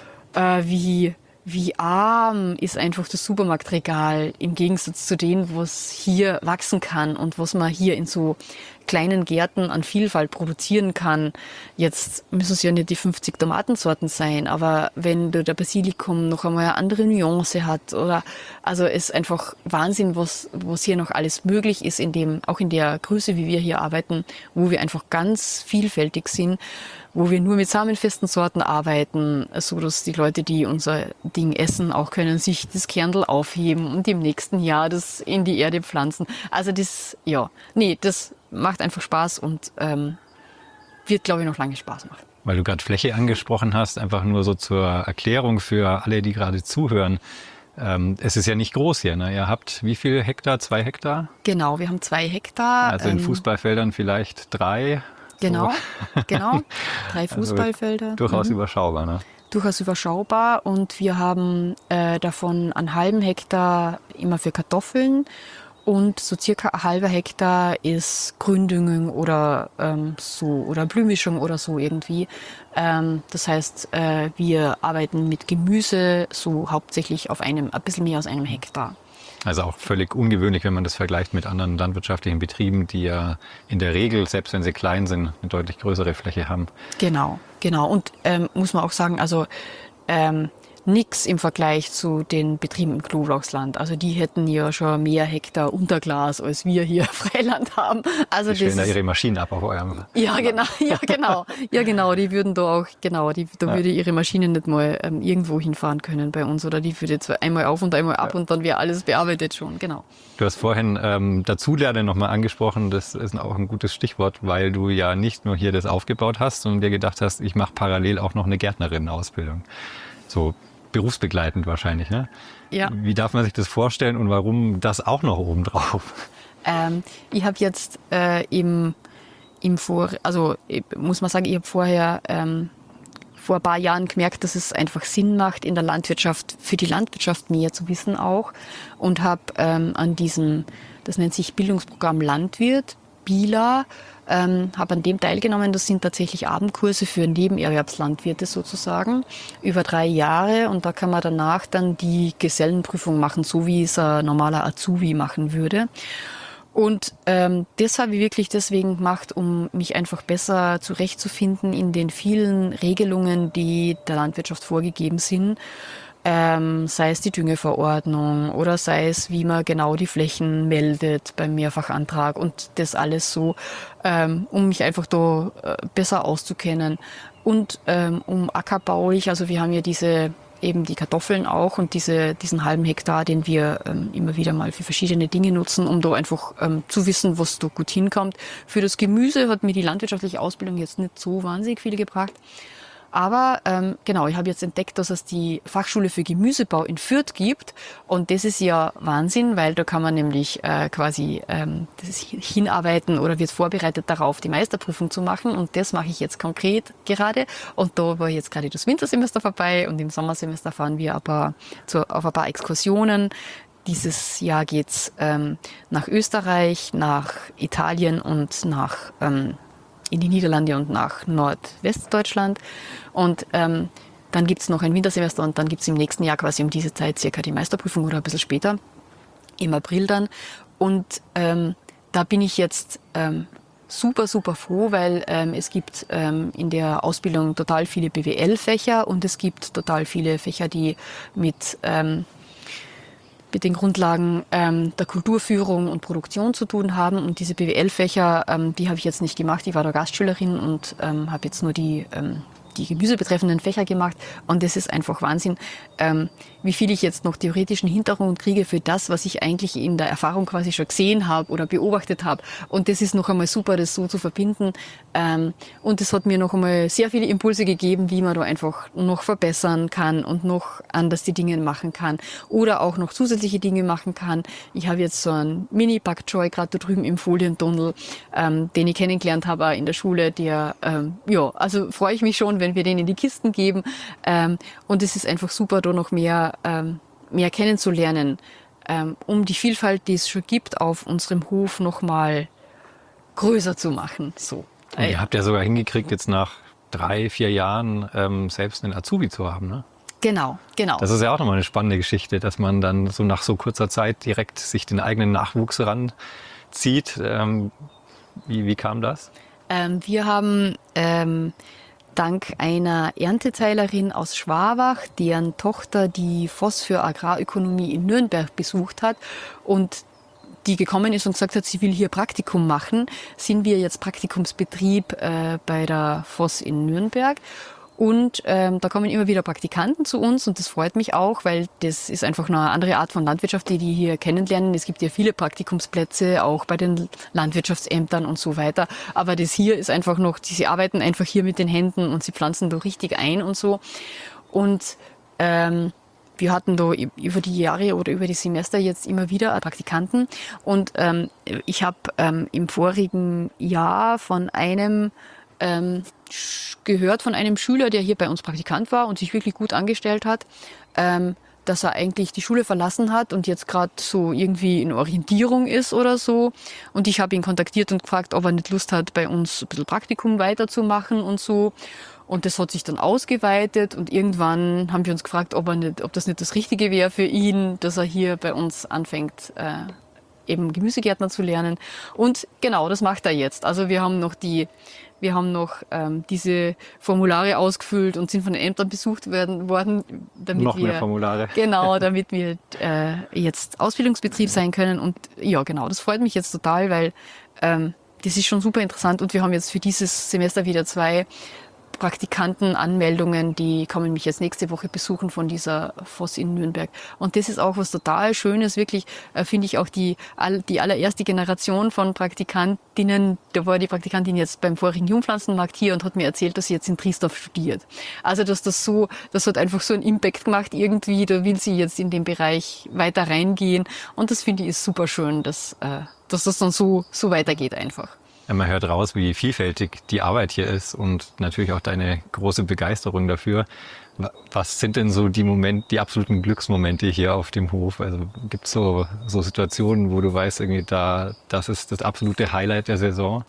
äh, wie wie arm ist einfach das Supermarktregal im Gegensatz zu dem, was hier wachsen kann und was man hier in so kleinen Gärten an Vielfalt produzieren kann. Jetzt müssen es ja nicht die fünfzig Tomatensorten sein, aber wenn der Basilikum noch einmal eine andere Nuance hat oder, also es ist einfach Wahnsinn, was, was hier noch alles möglich ist in dem, auch in der Größe, wie wir hier arbeiten, wo wir einfach ganz vielfältig sind, wo wir nur mit samenfesten Sorten arbeiten, so dass die Leute, die unser Ding essen, auch können sich das Kernel aufheben und im nächsten Jahr das in die Erde pflanzen. Also das, ja, nee, das macht einfach Spaß und ähm, wird, glaube ich, noch lange Spaß machen. Weil du gerade Fläche angesprochen hast, einfach nur so zur Erklärung für alle, die gerade zuhören. Ähm, es ist ja nicht groß hier, ne? Ihr habt wie viel Hektar? Zwei Hektar? Genau, wir haben zwei Hektar. Also in ähm, Fußballfeldern vielleicht drei. Genau, so. genau. Drei Fußballfelder. Also durchaus mhm. überschaubar, ne? Durchaus überschaubar und wir haben äh, davon einen halben Hektar immer für Kartoffeln und so circa ein halber Hektar ist Gründüngung oder ähm, so oder Blühmischung oder so irgendwie. Ähm, das heißt, äh, wir arbeiten mit Gemüse so hauptsächlich auf einem, ein bisschen mehr als einem Hektar. Also auch völlig ungewöhnlich, wenn man das vergleicht mit anderen landwirtschaftlichen Betrieben, die ja in der Regel, selbst wenn sie klein sind, eine deutlich größere Fläche haben. Genau, genau. Und ähm, muss man auch sagen, also ähm, nix im Vergleich zu den Betrieben im Knoblauchsland. Also die hätten ja schon mehr Hektar Unterglas, als wir hier Freiland haben. Also die stellen das da ist, ihre Maschinen ab auf eurem. ja genau, ja genau, ja genau. Die würden da auch genau, die, da Ja. würde ihre Maschine nicht mal ähm, irgendwo hinfahren können bei uns oder die würde zwar einmal auf und einmal ab Ja. und dann wäre alles bearbeitet schon. Genau. Du hast vorhin ähm, Dazulernen nochmal angesprochen, das ist auch ein gutes Stichwort, weil du ja nicht nur hier das aufgebaut hast, sondern dir gedacht hast, ich mache parallel auch noch eine Gärtnerinnenausbildung. So berufsbegleitend wahrscheinlich, ne? Ja. Wie darf man sich das vorstellen und warum das auch noch oben drauf? Ähm, ich habe jetzt äh, im, im Vor, also ich, muss man sagen, ich habe vorher ähm, vor ein paar Jahren gemerkt, dass es einfach Sinn macht, in der Landwirtschaft, für die Landwirtschaft mehr zu wissen auch und habe ähm, an diesem, das nennt sich Bildungsprogramm Landwirt, BILA, ähm, habe an dem teilgenommen. Das sind tatsächlich Abendkurse für Nebenerwerbslandwirte sozusagen über drei Jahre und da kann man danach dann die Gesellenprüfung machen, so wie es ein normaler Azubi machen würde. Und ähm, das habe ich wirklich deswegen gemacht, um mich einfach besser zurechtzufinden in den vielen Regelungen, die der Landwirtschaft vorgegeben sind. Ähm, sei es die Düngeverordnung oder sei es, wie man genau die Flächen meldet beim Mehrfachantrag und das alles so, ähm, um mich einfach da äh, besser auszukennen. Und ähm, um ackerbaulich, also wir haben ja diese eben die Kartoffeln auch und diese, diesen halben Hektar, den wir ähm, immer wieder mal für verschiedene Dinge nutzen, um da einfach ähm, zu wissen, was da gut hinkommt. Für das Gemüse hat mir die landwirtschaftliche Ausbildung jetzt nicht so wahnsinnig viel gebracht. Aber ähm, genau, ich habe jetzt entdeckt, dass es die Fachschule für Gemüsebau in Fürth gibt und das ist ja Wahnsinn, weil da kann man nämlich äh, quasi ähm, das hinarbeiten oder wird vorbereitet darauf, die Meisterprüfung zu machen und das mache ich jetzt konkret gerade und da war jetzt gerade das Wintersemester vorbei und im Sommersemester fahren wir aber zu, auf ein paar Exkursionen. Dieses Jahr geht's ähm, nach Österreich, nach Italien und nach ähm, in die Niederlande und nach Nordwestdeutschland. Und ähm, dann gibt's noch ein Wintersemester und dann gibt's im nächsten Jahr quasi um diese Zeit circa die Meisterprüfung oder ein bisschen später, im April dann. Und ähm, da bin ich jetzt ähm, super, super froh, weil ähm, es gibt ähm, in der Ausbildung total viele B W L-Fächer und es gibt total viele Fächer, die mit, ähm, mit den Grundlagen ähm, der Kulturführung und Produktion zu tun haben. Und diese B W L-Fächer, ähm, die habe ich jetzt nicht gemacht. Ich war da Gastschülerin und ähm, habe jetzt nur die, ähm, die Gemüse betreffenden Fächer gemacht. Und das ist einfach Wahnsinn, ähm, wie viel ich jetzt noch theoretischen Hintergrund kriege für das, was ich eigentlich in der Erfahrung quasi schon gesehen habe oder beobachtet habe. Und das ist noch einmal super, das so zu verbinden. Ähm, und es hat mir noch einmal sehr viele Impulse gegeben, wie man da einfach noch verbessern kann und noch anders die Dinge machen kann. Oder auch noch zusätzliche Dinge machen kann. Ich habe jetzt so einen Mini-Pak Choi gerade da drüben im Folientunnel, ähm, den ich kennengelernt habe in der Schule. Der, ähm, ja, also freue ich mich schon, wenn wir den in die Kisten geben. Ähm, und es ist einfach super, da noch mehr Ähm, mehr kennenzulernen, ähm, um die Vielfalt, die es schon gibt, auf unserem Hof nochmal größer zu machen. So. Und ihr habt ja sogar hingekriegt, jetzt nach drei, vier Jahren ähm, selbst einen Azubi zu haben, ne? Genau, genau. Das ist ja auch nochmal eine spannende Geschichte, dass man dann so nach so kurzer Zeit direkt sich den eigenen Nachwuchs ranzieht. Ähm, wie, wie kam das? Ähm, wir haben ähm, dank einer Ernteteilerin aus Schwabach, deren Tochter die Voss für Agrarökonomie in Nürnberg besucht hat und die gekommen ist und gesagt hat, sie will hier Praktikum machen, sind wir jetzt Praktikumsbetrieb äh, bei der Voss in Nürnberg. Und ähm, da kommen immer wieder Praktikanten zu uns und das freut mich auch, weil das ist einfach eine andere Art von Landwirtschaft, die die hier kennenlernen. Es gibt ja viele Praktikumsplätze, auch bei den Landwirtschaftsämtern und so weiter. Aber das hier ist einfach noch, sie arbeiten einfach hier mit den Händen und sie pflanzen da richtig ein und so. Und ähm, wir hatten da über die Jahre oder über die Semester jetzt immer wieder Praktikanten. Und ähm, ich habe ähm, im vorigen Jahr von einem ähm, gehört von einem Schüler, der hier bei uns Praktikant war und sich wirklich gut angestellt hat, ähm, dass er eigentlich die Schule verlassen hat und jetzt gerade so irgendwie in Orientierung ist oder so. Und ich habe ihn kontaktiert und gefragt, ob er nicht Lust hat, bei uns ein bisschen Praktikum weiterzumachen und so. Und das hat sich dann ausgeweitet und irgendwann haben wir uns gefragt, ob, er nicht, ob das nicht das Richtige wäre für ihn, dass er hier bei uns anfängt, äh, eben Gemüsegärtner zu lernen. Und genau, das macht er jetzt. Also wir haben noch die Wir haben noch ähm, diese Formulare ausgefüllt und sind von den Ämtern besucht werden, worden, damit noch wir mehr Formulare. Genau, damit wir äh, jetzt Ausbildungsbetrieb sein können. Und ja, genau, das freut mich jetzt total, weil ähm, das ist schon super interessant und wir haben jetzt für dieses Semester wieder zwei Praktikantenanmeldungen, die kommen mich jetzt nächste Woche besuchen von dieser Voss in Nürnberg. Und das ist auch was total Schönes, wirklich, äh, finde ich auch die, all, die allererste Generation von Praktikantinnen, da war die Praktikantin jetzt beim vorigen Jungpflanzenmarkt hier und hat mir erzählt, dass sie jetzt in Triesdorf studiert. Also, dass das so, das hat einfach so einen Impact gemacht irgendwie, da will sie jetzt in den Bereich weiter reingehen und das finde ich ist super schön, dass, äh, dass das dann so, so weitergeht einfach. Ja, man hört raus, wie vielfältig die Arbeit hier ist und natürlich auch deine große Begeisterung dafür. Was sind denn so die Momente, die absoluten Glücksmomente hier auf dem Hof? Also gibt es so, so Situationen, wo du weißt, irgendwie da, das ist das absolute Highlight der Saison?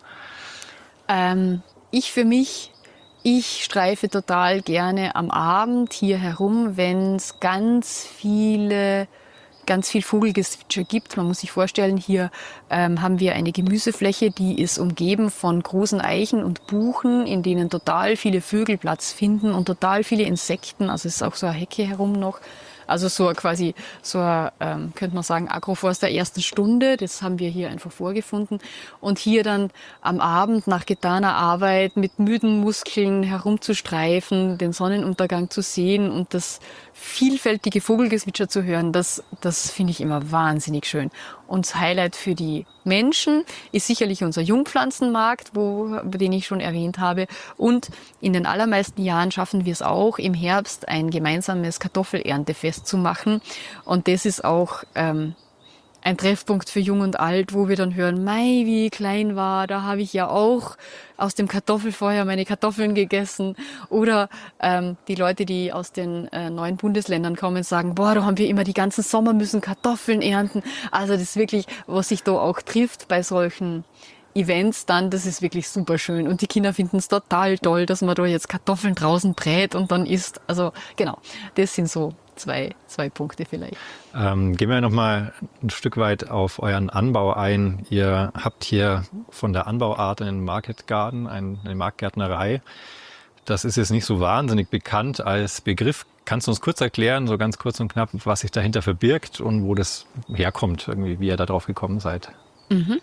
Ähm, ich für mich, ich streife total gerne am Abend hier herum, wenn es ganz viele ganz viel Vogelgezwitscher gibt. Man muss sich vorstellen, hier ähm, haben wir eine Gemüsefläche, die ist umgeben von großen Eichen und Buchen, in denen total viele Vögel Platz finden und total viele Insekten. Also es ist auch so eine Hecke herum noch. Also so quasi, so ein, ähm, könnte man sagen, Agroforst der ersten Stunde. Das haben wir hier einfach vorgefunden. Und hier dann am Abend nach getaner Arbeit mit müden Muskeln herumzustreifen, den Sonnenuntergang zu sehen und das vielfältige Vogelgezwitscher zu hören, das, das finde ich immer wahnsinnig schön. Und das Highlight für die Menschen ist sicherlich unser Jungpflanzenmarkt, wo, den ich schon erwähnt habe. Und in den allermeisten Jahren schaffen wir es auch, im Herbst ein gemeinsames Kartoffeleerntefest zu machen. Und das ist auch ähm, ein Treffpunkt für Jung und Alt, wo wir dann hören, mei, wie ich klein war, da habe ich ja auch aus dem Kartoffelfeuer meine Kartoffeln gegessen. Oder ähm, die Leute, die aus den äh, neuen Bundesländern kommen, sagen, boah, da haben wir immer die ganzen Sommer müssen Kartoffeln ernten. Also das ist wirklich, was sich da auch trifft bei solchen Events dann, das ist wirklich super schön. Und die Kinder finden es total toll, dass man da jetzt Kartoffeln draußen brät und dann isst. Also genau, das sind so zwei, zwei Punkte vielleicht. Ähm, gehen wir nochmal ein Stück weit auf euren Anbau ein. Ihr habt hier von der Anbauart einen Market Garden, eine Marktgärtnerei. Das ist jetzt nicht so wahnsinnig bekannt als Begriff. Kannst du uns kurz erklären, so ganz kurz und knapp, was sich dahinter verbirgt und wo das herkommt, irgendwie, wie ihr da drauf gekommen seid? Mhm.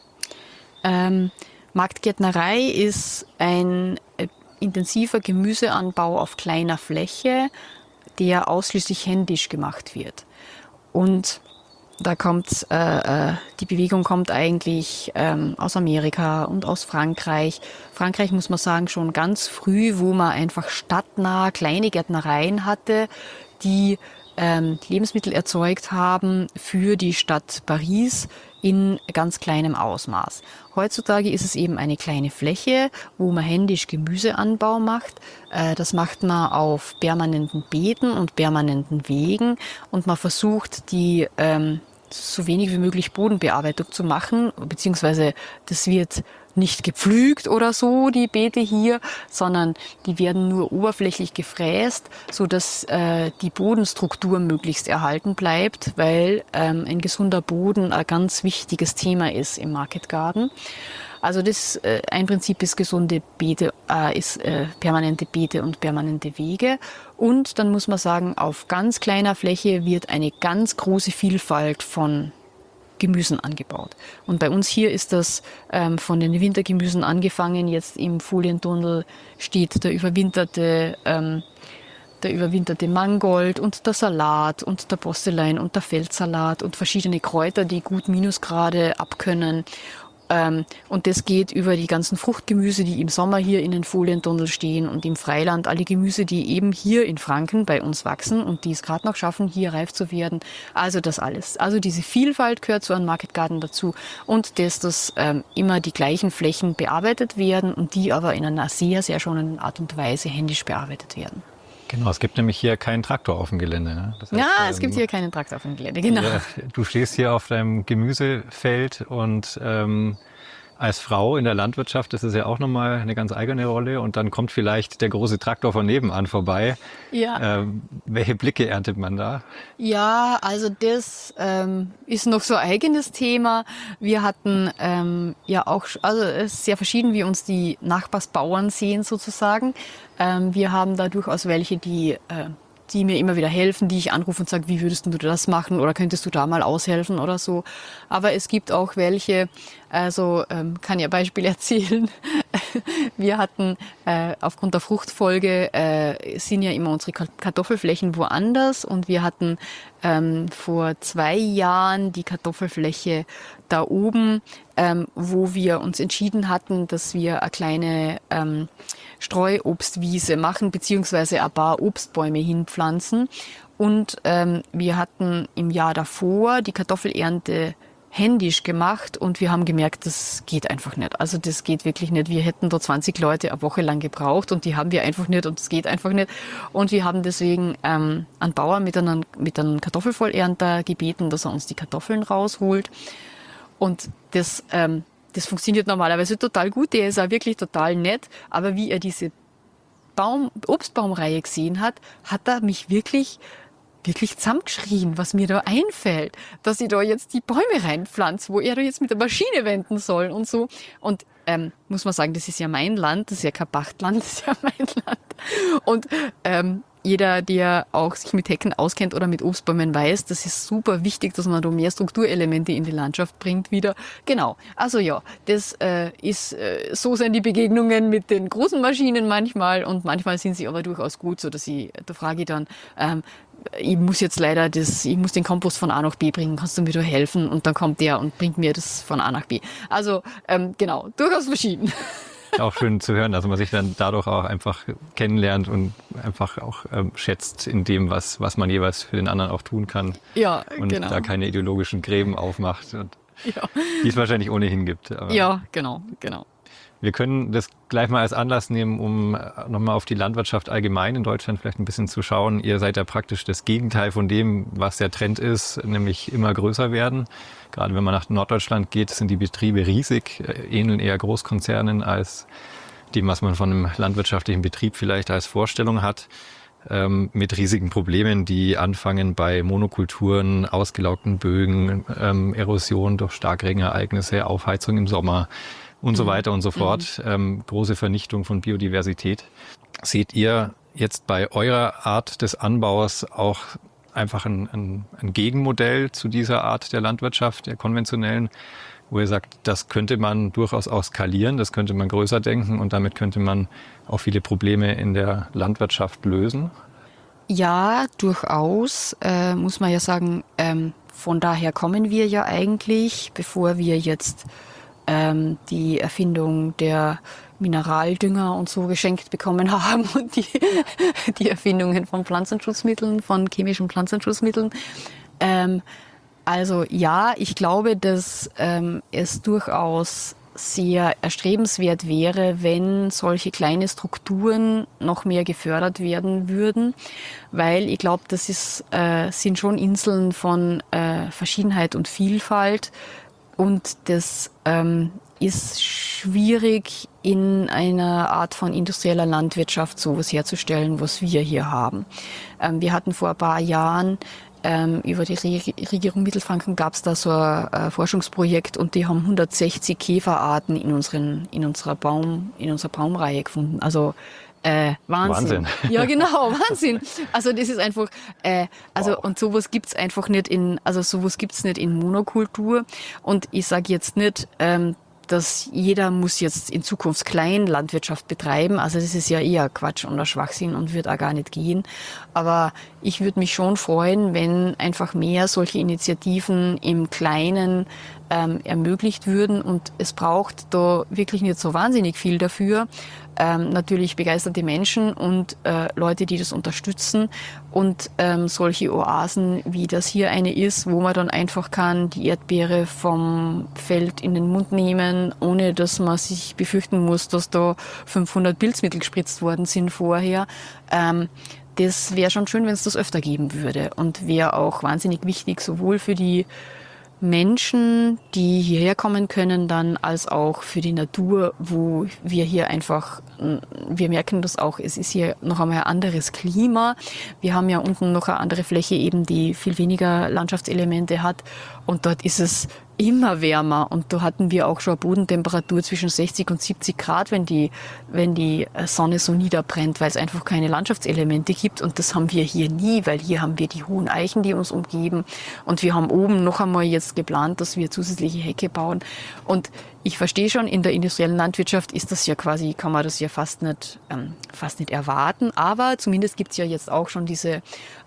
Ähm, Marktgärtnerei ist ein äh, intensiver Gemüseanbau auf kleiner Fläche, der ausschließlich händisch gemacht wird. Und da kommt, äh, die Bewegung kommt eigentlich ähm, aus Amerika und aus Frankreich. Frankreich muss man sagen, schon ganz früh, wo man einfach stadtnah kleine Gärtnereien hatte, die ähm, Lebensmittel erzeugt haben für die Stadt Paris in ganz kleinem Ausmaß. Heutzutage ist es eben eine kleine Fläche, wo man händisch Gemüseanbau macht. Äh, das macht man auf permanenten Beeten und permanenten Wegen und man versucht, die ähm, so wenig wie möglich Bodenbearbeitung zu machen, beziehungsweise das wird nicht gepflügt oder so, die Beete hier, sondern die werden nur oberflächlich gefräst, so dass äh, die Bodenstruktur möglichst erhalten bleibt, weil ähm, ein gesunder Boden ein ganz wichtiges Thema ist im Market Garden. Also das äh, ein Prinzip ist gesunde Beete, äh, ist äh, permanente Beete und permanente Wege. Und dann muss man sagen, auf ganz kleiner Fläche wird eine ganz große Vielfalt von Gemüsen angebaut. Und bei uns hier ist das ähm, von den Wintergemüsen angefangen. Jetzt im Folientunnel steht der überwinterte, ähm, der überwinterte Mangold und der Salat und der Postelein und der Feldsalat und verschiedene Kräuter, die gut Minusgrade abkönnen. Ähm, und das geht über die ganzen Fruchtgemüse, die im Sommer hier in den Folientunnel stehen und im Freiland alle Gemüse, die eben hier in Franken bei uns wachsen und die es gerade noch schaffen, hier reif zu werden. Also das alles. Also diese Vielfalt gehört zu einem Market Garden dazu und dass das ähm, immer die gleichen Flächen bearbeitet werden und die aber in einer sehr, sehr schonenden Art und Weise händisch bearbeitet werden. Genau, es gibt nämlich hier keinen Traktor auf dem Gelände. Ne? Das heißt, ja, es ähm, gibt hier keinen Traktor auf dem Gelände, genau. Ja, du stehst hier auf deinem Gemüsefeld und ähm, als Frau in der Landwirtschaft ist es ja auch nochmal eine ganz eigene Rolle und dann kommt vielleicht der große Traktor von nebenan vorbei. Ja. Ähm, welche Blicke erntet man da? Ja, also das ähm, ist noch so ein eigenes Thema. Wir hatten ähm, ja auch, also es ist sehr verschieden, wie uns die Nachbarsbauern sehen sozusagen. Ähm, wir haben da durchaus welche, die, äh, die mir immer wieder helfen, die ich anrufe und sage, wie würdest du das machen oder könntest du da mal aushelfen oder so. Aber es gibt auch welche, also ähm, kann ja Beispiel erzählen. Wir hatten äh, aufgrund der Fruchtfolge äh, sind ja immer unsere Kartoffelflächen woanders und wir hatten ähm, vor zwei Jahren die Kartoffelfläche da oben, ähm, wo wir uns entschieden hatten, dass wir eine kleine ähm, Streuobstwiese machen, beziehungsweise ein paar Obstbäume hinpflanzen. Und ähm, wir hatten im Jahr davor die Kartoffelernte händisch gemacht und wir haben gemerkt, das geht einfach nicht. Also das geht wirklich nicht. Wir hätten da zwanzig Leute eine Woche lang gebraucht und die haben wir einfach nicht und das geht einfach nicht. Und wir haben deswegen ähm, einen Bauer mit einem, mit einem Kartoffelvollernter gebeten, dass er uns die Kartoffeln rausholt. Und das, ähm, das funktioniert normalerweise total gut. Der ist auch wirklich total nett. Aber wie er diese Baum, Obstbaumreihe gesehen hat, hat er mich wirklich wirklich zusammengeschrien, was mir da einfällt, dass ich da jetzt die Bäume reinpflanze, wo er da jetzt mit der Maschine wenden soll und so. Und ähm, muss man sagen, das ist ja mein Land, das ist ja kein Pachtland, das ist ja mein Land. Und ähm, jeder, der auch sich mit Hecken auskennt oder mit Obstbäumen weiß, das ist super wichtig, dass man da mehr Strukturelemente in die Landschaft bringt wieder. Genau. Also ja, das äh, ist, äh, so sind die Begegnungen mit den großen Maschinen manchmal und manchmal sind sie aber durchaus gut, so dass ich, da frage ich dann, ähm, ich muss jetzt leider das, ich muss den Kompost von A nach B bringen, kannst du mir da helfen? Und dann kommt der und bringt mir das von A nach B. Also ähm, genau, durchaus verschieden. Auch schön zu hören, dass man sich dann dadurch auch einfach kennenlernt und einfach auch ähm, schätzt in dem, was, was man jeweils für den anderen auch tun kann. Ja, und genau. da keine ideologischen Gräben aufmacht, und ja. die es wahrscheinlich ohnehin gibt. Aber ja, genau, genau. wir können das gleich mal als Anlass nehmen, um nochmal auf die Landwirtschaft allgemein in Deutschland vielleicht ein bisschen zu schauen. Ihr seid ja praktisch das Gegenteil von dem, was der Trend ist, nämlich immer größer werden. Gerade wenn man nach Norddeutschland geht, sind die Betriebe riesig, ähneln eher Großkonzernen als dem, was man von einem landwirtschaftlichen Betrieb vielleicht als Vorstellung hat, ähm, mit riesigen Problemen, die anfangen bei Monokulturen, ausgelaugten Bögen, ähm, Erosion durch Starkregenereignisse, Aufheizung im Sommer und mhm. so weiter und so fort, mhm. ähm, große Vernichtung von Biodiversität. Seht ihr jetzt bei eurer Art des Anbaus auch einfach ein, ein, ein Gegenmodell zu dieser Art der Landwirtschaft, der konventionellen, wo ihr sagt, das könnte man durchaus auch skalieren, das könnte man größer denken und damit könnte man auch viele Probleme in der Landwirtschaft lösen? Ja, durchaus, äh, muss man ja sagen. Ähm, von daher kommen wir ja eigentlich, bevor wir jetzt ähm, die Erfindung der Mineraldünger und so geschenkt bekommen haben und die, die Erfindungen von Pflanzenschutzmitteln, von chemischen Pflanzenschutzmitteln. Ähm, also ja, ich glaube, dass ähm, es durchaus sehr erstrebenswert wäre, wenn solche kleine Strukturen noch mehr gefördert werden würden, weil ich glaube, das ist, äh, sind schon Inseln von äh, Verschiedenheit und Vielfalt und das ähm, ist schwierig in einer Art von industrieller Landwirtschaft sowas herzustellen, was wir hier haben. Ähm, wir hatten vor ein paar Jahren ähm, über die Re- Regierung Mittelfranken gab es da so ein äh, Forschungsprojekt und die haben hundertsechzig Käferarten in unseren in unserer Baum in unserer Baumreihe gefunden. Also Äh, Wahnsinn. Wahnsinn. Ja, genau, Wahnsinn. Also das ist einfach, äh, also Wow. und sowas gibt's einfach nicht in, also sowas gibt's nicht in Monokultur. Und ich sage jetzt nicht, ähm, dass jeder muss jetzt in Zukunft Kleinlandwirtschaft betreiben. Also das ist ja eher Quatsch und ein Schwachsinn und wird auch gar nicht gehen. Aber ich würde mich schon freuen, wenn einfach mehr solche Initiativen im Kleinen ähm, ermöglicht würden. Und es braucht da wirklich nicht so wahnsinnig viel dafür. Ähm, natürlich begeisterte Menschen und äh, Leute, die das unterstützen und ähm, solche Oasen, wie das hier eine ist, wo man dann einfach kann die Erdbeere vom Feld in den Mund nehmen, ohne dass man sich befürchten muss, dass da fünfhundert Pilzmittel gespritzt worden sind vorher. Ähm, das wäre schon schön, wenn es das öfter geben würde und wäre auch wahnsinnig wichtig, sowohl für die Menschen, die hierher kommen können, dann als auch für die Natur, wo wir hier einfach, wir merken das auch, es ist hier noch einmal ein anderes Klima. Wir haben ja unten noch eine andere Fläche eben, die viel weniger Landschaftselemente hat und dort ist es immer wärmer und da hatten wir auch schon eine Bodentemperatur zwischen sechzig und siebzig Grad, wenn die, wenn die Sonne so niederbrennt, weil es einfach keine Landschaftselemente gibt und das haben wir hier nie, weil hier haben wir die hohen Eichen, die uns umgeben und wir haben oben noch einmal jetzt geplant, dass wir zusätzliche Hecke bauen und ich verstehe schon, in der industriellen Landwirtschaft ist das ja quasi, kann man das ja fast nicht, ähm, fast nicht erwarten, aber zumindest gibt es ja jetzt auch schon diese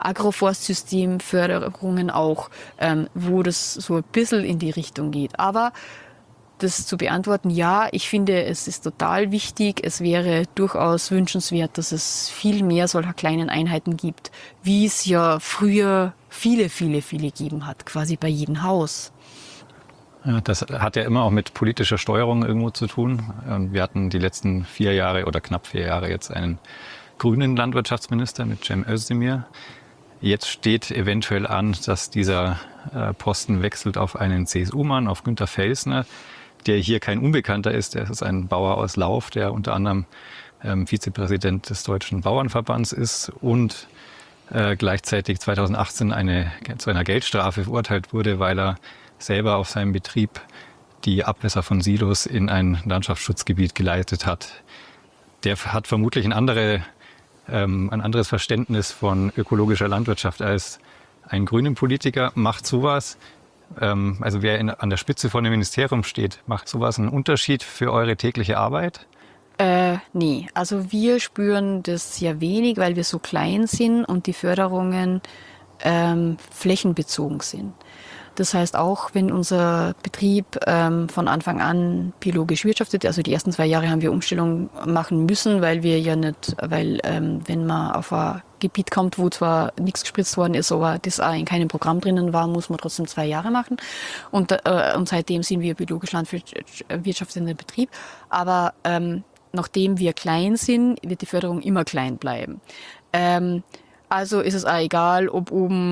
Agroforstsystemförderungen auch, ähm, wo das so ein bisschen in die Richtung geht. Aber das zu beantworten, ja, ich finde, es ist total wichtig. Es wäre durchaus wünschenswert, dass es viel mehr solcher kleinen Einheiten gibt, wie es ja früher viele, viele, viele gegeben hat, quasi bei jedem Haus. Ja, das hat ja immer auch mit politischer Steuerung irgendwo zu tun. Wir hatten die letzten vier Jahre oder knapp vier Jahre jetzt einen grünen Landwirtschaftsminister mit Cem Özdemir. Jetzt steht eventuell an, dass dieser Posten wechselt auf einen C S U-Mann, auf Günter Felsner, der hier kein Unbekannter ist. Der ist ein Bauer aus Lauf, der unter anderem ähm, Vizepräsident des Deutschen Bauernverbands ist und äh, gleichzeitig zweitausendachtzehn eine, zu einer Geldstrafe verurteilt wurde, weil er selber auf seinem Betrieb die Abwässer von Silos in ein Landschaftsschutzgebiet geleitet hat. Der hat vermutlich ein, andere, ähm, ein anderes Verständnis von ökologischer Landwirtschaft als ein grünen Politiker. Macht sowas, ähm, also wer in, an der Spitze von dem Ministerium steht, macht sowas einen Unterschied für eure tägliche Arbeit? Äh, nee, also wir spüren das sehr wenig, weil wir so klein sind und die Förderungen ähm, flächenbezogen sind. Das heißt, auch wenn unser Betrieb ähm, von Anfang an biologisch wirtschaftet, also die ersten zwei Jahre haben wir Umstellung machen müssen, weil wir ja nicht, weil ähm, wenn man auf ein Gebiet kommt, wo zwar nichts gespritzt worden ist, aber das auch in keinem Programm drinnen war, muss man trotzdem zwei Jahre machen. Und, äh, und seitdem sind wir biologisch landwirtschaftender Betrieb. Aber ähm, nachdem wir klein sind, wird die Förderung immer klein bleiben. Ähm, also ist es auch egal, ob oben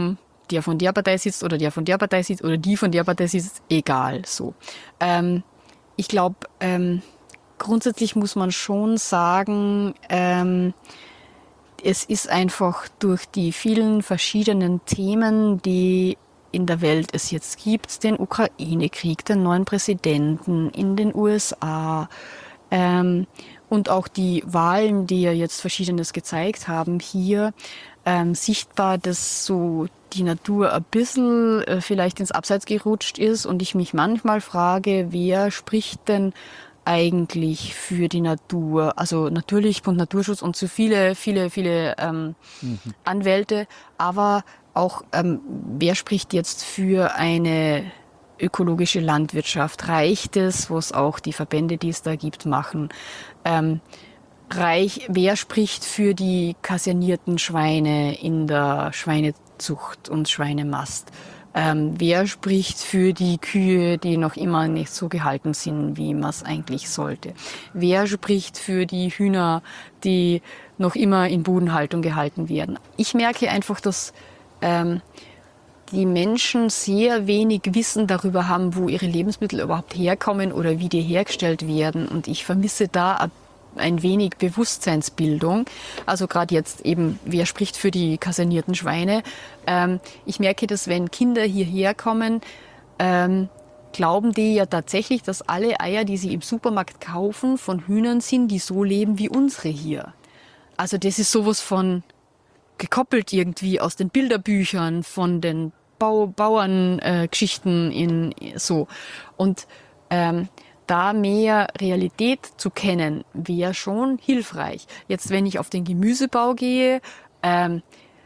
der von der Partei sitzt oder der von der Partei sitzt oder die von der Partei sitzt, egal so. Ähm, ich glaube, ähm, grundsätzlich muss man schon sagen, ähm, es ist einfach durch die vielen verschiedenen Themen, die in der Welt es jetzt gibt, den Ukraine-Krieg, den neuen Präsidenten in den U S A ähm, und auch die Wahlen, die ja jetzt Verschiedenes gezeigt haben, hier ähm, sichtbar, dass so die Natur ein bisschen äh, vielleicht ins Abseits gerutscht ist und ich mich manchmal frage, wer spricht denn eigentlich für die Natur? Also natürlich Bund Naturschutz und so viele, viele, viele ähm, mhm. Anwälte, aber auch ähm, wer spricht jetzt für eine ökologische Landwirtschaft? Reicht es, was auch die Verbände, die es da gibt, machen? Ähm, reich, wer spricht für die kasernierten Schweine in der Schweinezucht und Schweinemast? Ähm, wer spricht für die Kühe, die noch immer nicht so gehalten sind, wie man es eigentlich sollte? Wer spricht für die Hühner, die noch immer in Bodenhaltung gehalten werden? Ich merke einfach, dass ähm, die Menschen sehr wenig Wissen darüber haben, wo ihre Lebensmittel überhaupt herkommen oder wie die hergestellt werden. Und ich vermisse da ein wenig Bewusstseinsbildung. Also gerade jetzt eben, wer spricht für die kasernierten Schweine? Ähm, ich merke, dass wenn Kinder hierher kommen, ähm, glauben die ja tatsächlich, dass alle Eier, die sie im Supermarkt kaufen, von Hühnern sind, die so leben wie unsere hier. Also das ist sowas von gekoppelt irgendwie aus den Bilderbüchern, von den Bau Bauerngeschichten äh, in so. Und ähm, da mehr Realität zu kennen, wäre schon hilfreich. Jetzt, wenn ich auf den Gemüsebau gehe, ähm,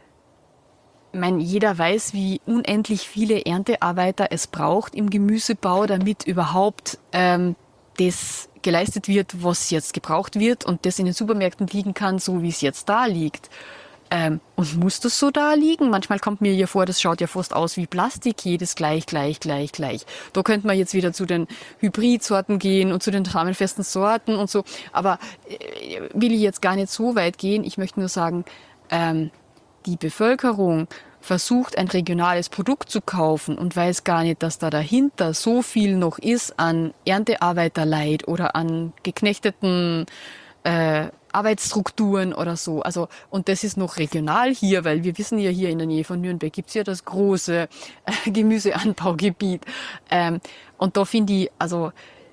ich meine, jeder weiß, wie unendlich viele Erntearbeiter es braucht im Gemüsebau, damit überhaupt ähm, das geleistet wird, was jetzt gebraucht wird und das in den Supermärkten liegen kann, so wie es jetzt da liegt. Ähm, und muss das so da liegen? Manchmal kommt mir ja vor, das schaut ja fast aus wie Plastik, jedes gleich, gleich, gleich, gleich. Da könnte man jetzt wieder zu den Hybridsorten gehen und zu den samenfesten Sorten und so. Aber äh, will ich jetzt gar nicht so weit gehen. Ich möchte nur sagen, ähm, die Bevölkerung versucht, ein regionales Produkt zu kaufen und weiß gar nicht, dass da dahinter so viel noch ist an Erntearbeiterleid oder an geknechteten äh, Arbeitsstrukturen oder so. Also, und das ist noch regional hier, weil wir wissen ja, hier in der Nähe von Nürnberg gibt's ja das große äh, Gemüseanbaugebiet. Ähm, und da finde ich, also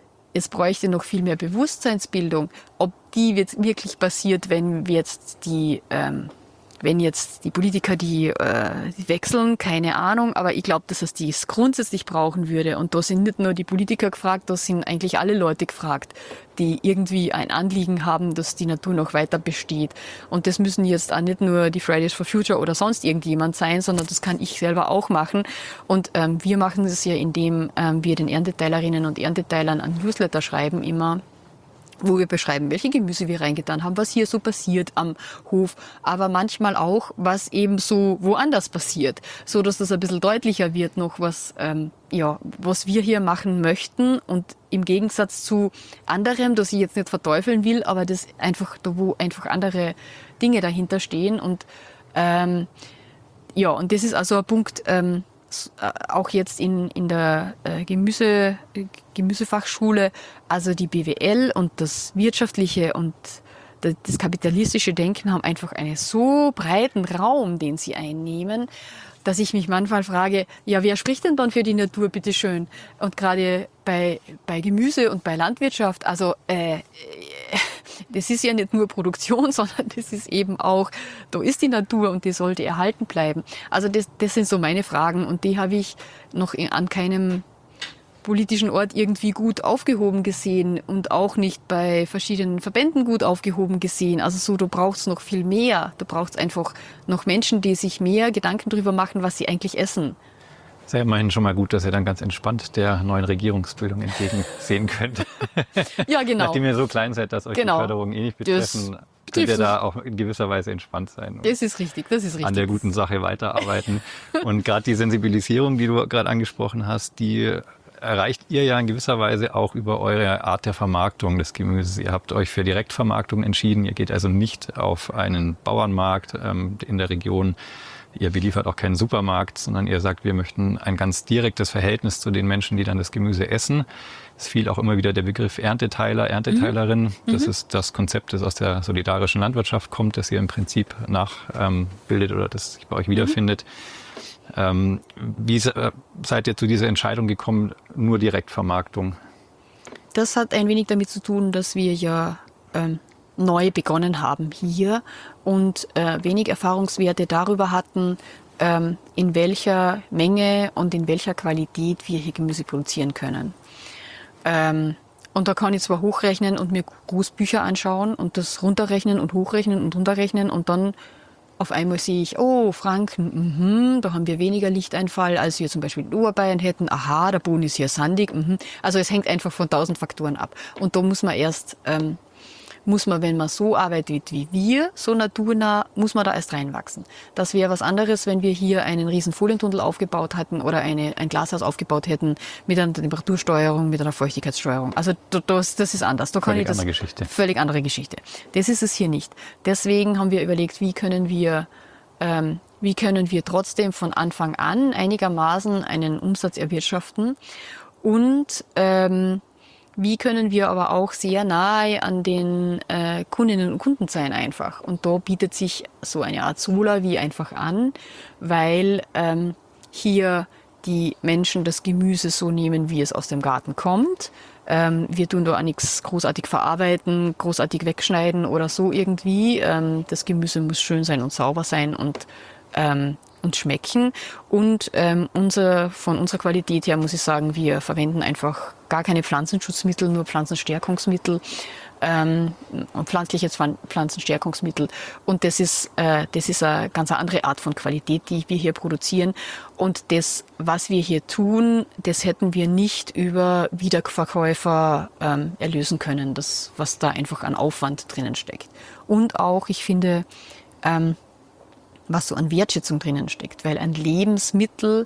es bräuchte noch viel mehr Bewusstseinsbildung, ob die jetzt wirklich passiert, wenn wir jetzt die ähm, wenn jetzt die Politiker, die, äh, die wechseln, keine Ahnung, aber ich glaube, dass es dies grundsätzlich brauchen würde. Und da sind nicht nur die Politiker gefragt, da sind eigentlich alle Leute gefragt, die irgendwie ein Anliegen haben, dass die Natur noch weiter besteht. Und das müssen jetzt auch nicht nur die Fridays for Future oder sonst irgendjemand sein, sondern das kann ich selber auch machen. Und ähm, wir machen das ja, indem ähm, wir den Ernteteilerinnen und Ernteteilern ein Newsletter schreiben immer, wo wir beschreiben, welche Gemüse wir reingetan haben, was hier so passiert am Hof, aber manchmal auch, was eben so woanders passiert, so dass das ein bisschen deutlicher wird noch, was ähm, ja, was wir hier machen möchten und im Gegensatz zu anderem, das ich jetzt nicht verteufeln will, aber das einfach, da wo einfach andere Dinge dahinter stehen und ähm, ja, und das ist also ein Punkt, ähm, auch jetzt in, in der äh, Gemüse, Gemüsefachschule, also die B W L und das wirtschaftliche und das kapitalistische Denken haben einfach einen so breiten Raum, den sie einnehmen, dass ich mich manchmal frage, ja, wer spricht denn dann für die Natur, bitteschön? Und gerade bei, bei Gemüse und bei Landwirtschaft, also äh, das ist ja nicht nur Produktion, sondern das ist eben auch, da ist die Natur und die sollte erhalten bleiben. Also das, das sind so meine Fragen und die habe ich noch in, an keinem politischen Ort irgendwie gut aufgehoben gesehen und auch nicht bei verschiedenen Verbänden gut aufgehoben gesehen. Also so, da braucht es noch viel mehr. Da braucht es einfach noch Menschen, die sich mehr Gedanken darüber machen, was sie eigentlich essen. Ist ja immerhin schon mal gut, dass ihr dann ganz entspannt der neuen Regierungsbildung entgegensehen könnt. Ja, genau. Nachdem ihr so klein seid, dass euch genau. die Förderungen eh nicht betreffen, das könnt ihr da auch in gewisser Weise entspannt sein. Das ist richtig, das ist richtig. An der guten Sache weiterarbeiten. Und gerade die Sensibilisierung, die du gerade angesprochen hast, die erreicht ihr ja in gewisser Weise auch über eure Art der Vermarktung des Gemüses. Ihr habt euch für Direktvermarktung entschieden. Ihr geht also nicht auf einen Bauernmarkt ähm, in der Region, Ihr beliefert auch keinen Supermarkt, sondern ihr sagt, wir möchten ein ganz direktes Verhältnis zu den Menschen, die dann das Gemüse essen. Es fiel auch immer wieder der Begriff Ernteteiler, Ernteteilerin. Mhm. Das mhm. ist das Konzept, das aus der solidarischen Landwirtschaft kommt, das ihr im Prinzip nachbildet ähm, oder das sich bei euch wiederfindet. Mhm. Ähm, wie äh, seid ihr zu dieser Entscheidung gekommen, nur Direktvermarktung? Das hat ein wenig damit zu tun, dass wir ja ähm, neu begonnen haben hier und äh, wenig Erfahrungswerte darüber hatten, ähm, in welcher Menge und in welcher Qualität wir hier Gemüse produzieren können. Ähm, und da kann ich zwar hochrechnen und mir Großbücher anschauen und das runterrechnen und hochrechnen und runterrechnen und dann auf einmal sehe ich, oh, Franken, mh, da haben wir weniger Lichteinfall, als wir zum Beispiel in Oberbayern hätten. Aha, der Boden ist hier sandig. Mh. Also es hängt einfach von tausend Faktoren ab. Und da muss man erst, ähm, muss man, wenn man so arbeitet wie wir, so naturnah, muss man da erst reinwachsen. Das wäre was anderes, wenn wir hier einen riesen Folientunnel aufgebaut hätten oder eine, ein Glashaus aufgebaut hätten mit einer Temperatursteuerung, mit einer Feuchtigkeitssteuerung. Also das, das ist anders. Da kann völlig ich das, andere Geschichte. Völlig andere Geschichte. Das ist es hier nicht. Deswegen haben wir überlegt, wie können wir, ähm, wie können wir trotzdem von Anfang an einigermaßen einen Umsatz erwirtschaften und ähm, wie können wir aber auch sehr nahe an den äh, Kundinnen und Kunden sein einfach. Und da bietet sich so eine Art Solar wie einfach an, weil ähm, hier die Menschen das Gemüse so nehmen, wie es aus dem Garten kommt. Ähm, wir tun da auch nichts großartig verarbeiten, großartig wegschneiden oder so irgendwie. Ähm, das Gemüse muss schön sein und sauber sein und ähm, und schmecken. Und ähm, unser, von unserer Qualität her muss ich sagen, wir verwenden einfach gar keine Pflanzenschutzmittel, nur Pflanzenstärkungsmittel, ähm, pflanzliche Pflanzenstärkungsmittel. Und das ist, äh, das ist eine ganz andere Art von Qualität, die wir hier produzieren. Und das, was wir hier tun, das hätten wir nicht über Wiederverkäufer ähm, erlösen können, das, was da einfach an Aufwand drinnen steckt. Und auch, ich finde, ähm, was so an Wertschätzung drinnen steckt. Weil ein Lebensmittel,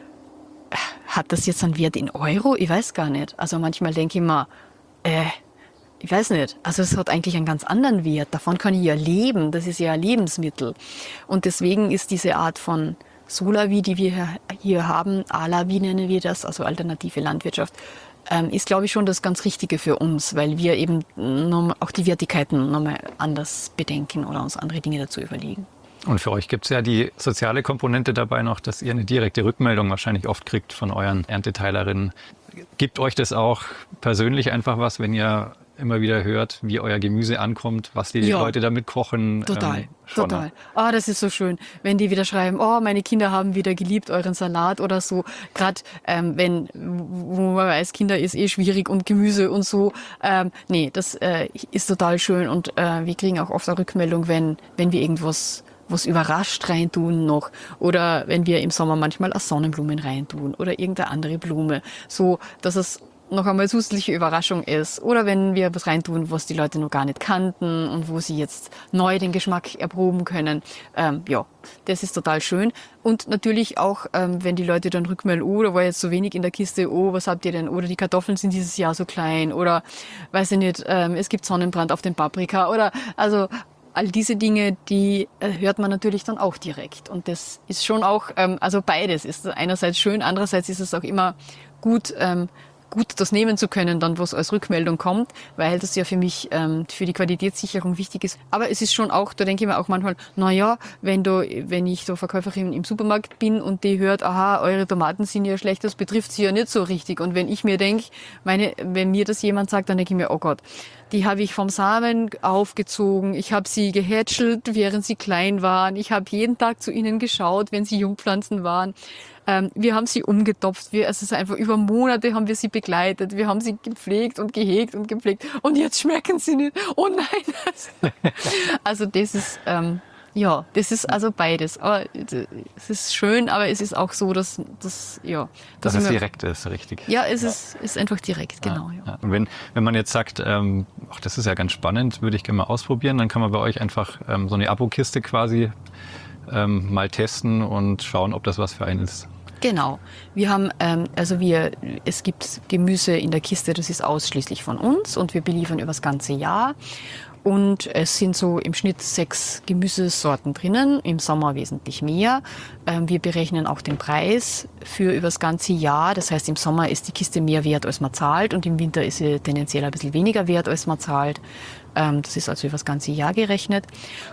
hat das jetzt einen Wert in Euro? Ich weiß gar nicht. Also manchmal denke ich mir, äh, ich weiß nicht. Also es hat eigentlich einen ganz anderen Wert. Davon kann ich ja leben. Das ist ja ein Lebensmittel. Und deswegen ist diese Art von Solavi, die wir hier haben, Alavi nennen wir das, also alternative Landwirtschaft, ähm, ist, glaube ich, schon das ganz Richtige für uns, weil wir eben auch die Wertigkeiten nochmal anders bedenken oder uns andere Dinge dazu überlegen. Und für euch gibt es ja die soziale Komponente dabei noch, dass ihr eine direkte Rückmeldung wahrscheinlich oft kriegt von euren Ernteteilerinnen. Gibt euch das auch persönlich einfach was, wenn ihr immer wieder hört, wie euer Gemüse ankommt, was die ja. Leute damit kochen? Total, ähm, total. Ah, oh, das ist so schön, wenn die wieder schreiben, oh, meine Kinder haben wieder geliebt euren Salat oder so. Gerade ähm, wenn, wo man weiß, Kinder ist eh schwierig und Gemüse und so. Ähm, nee, das äh, ist total schön und äh, wir kriegen auch oft eine Rückmeldung, wenn, wenn wir irgendwas was überrascht reintun noch oder wenn wir im Sommer manchmal auch Sonnenblumen reintun oder irgendeine andere Blume, so dass es noch einmal zusätzliche Überraschung ist oder wenn wir was reintun, was die Leute noch gar nicht kannten und wo sie jetzt neu den Geschmack erproben können. Ähm, ja, das ist total schön und natürlich auch, ähm, wenn die Leute dann rückmelden, oh, da war jetzt so wenig in der Kiste, oh, was habt ihr denn? Oder die Kartoffeln sind dieses Jahr so klein oder weiß ich nicht, ähm, es gibt Sonnenbrand auf den Paprika oder also all diese Dinge, die äh, hört man natürlich dann auch direkt. Und das ist schon auch, ähm, also beides ist einerseits schön, andererseits ist es auch immer gut, ähm, gut das nehmen zu können, dann was als Rückmeldung kommt, weil das ja für mich, ähm, für die Qualitätssicherung wichtig ist. Aber es ist schon auch, da denke ich mir auch manchmal, na ja, wenn du, wenn ich so Verkäuferin im Supermarkt bin und die hört, aha, eure Tomaten sind ja schlecht, das betrifft sie ja nicht so richtig. Und wenn ich mir denke, meine, wenn mir das jemand sagt, dann denke ich mir, oh Gott, die habe ich vom Samen aufgezogen, ich habe sie gehätschelt, während sie klein waren, ich habe jeden Tag zu ihnen geschaut, wenn sie Jungpflanzen waren. Ähm, wir haben sie umgetopft, wir, also es ist einfach über Monate haben wir sie begleitet, wir haben sie gepflegt und gehegt und gepflegt und jetzt schmecken sie nicht. Oh nein! Also das ist, ähm, ja, das ist also beides. Aber es ist schön, aber es ist auch so, dass, dass ja. Dass es direkt ist, richtig. Ja, es ist, ist einfach direkt, genau. Ja, ja. Und wenn, wenn man jetzt sagt, ähm, ach, das ist ja ganz spannend, würde ich gerne mal ausprobieren, dann kann man bei euch einfach ähm, so eine Abokiste quasi ähm, mal testen und schauen, ob das was für einen ist. Genau. Wir haben, ähm, also wir, es gibt Gemüse in der Kiste, das ist ausschließlich von uns und wir beliefern über das ganze Jahr. Und es sind so im Schnitt sechs Gemüsesorten drinnen, im Sommer wesentlich mehr. Ähm, wir berechnen auch den Preis für übers ganze Jahr. Das heißt, im Sommer ist die Kiste mehr wert, als man zahlt, und im Winter ist sie tendenziell ein bisschen weniger wert, als man zahlt. Ähm, das ist also über das ganze Jahr gerechnet.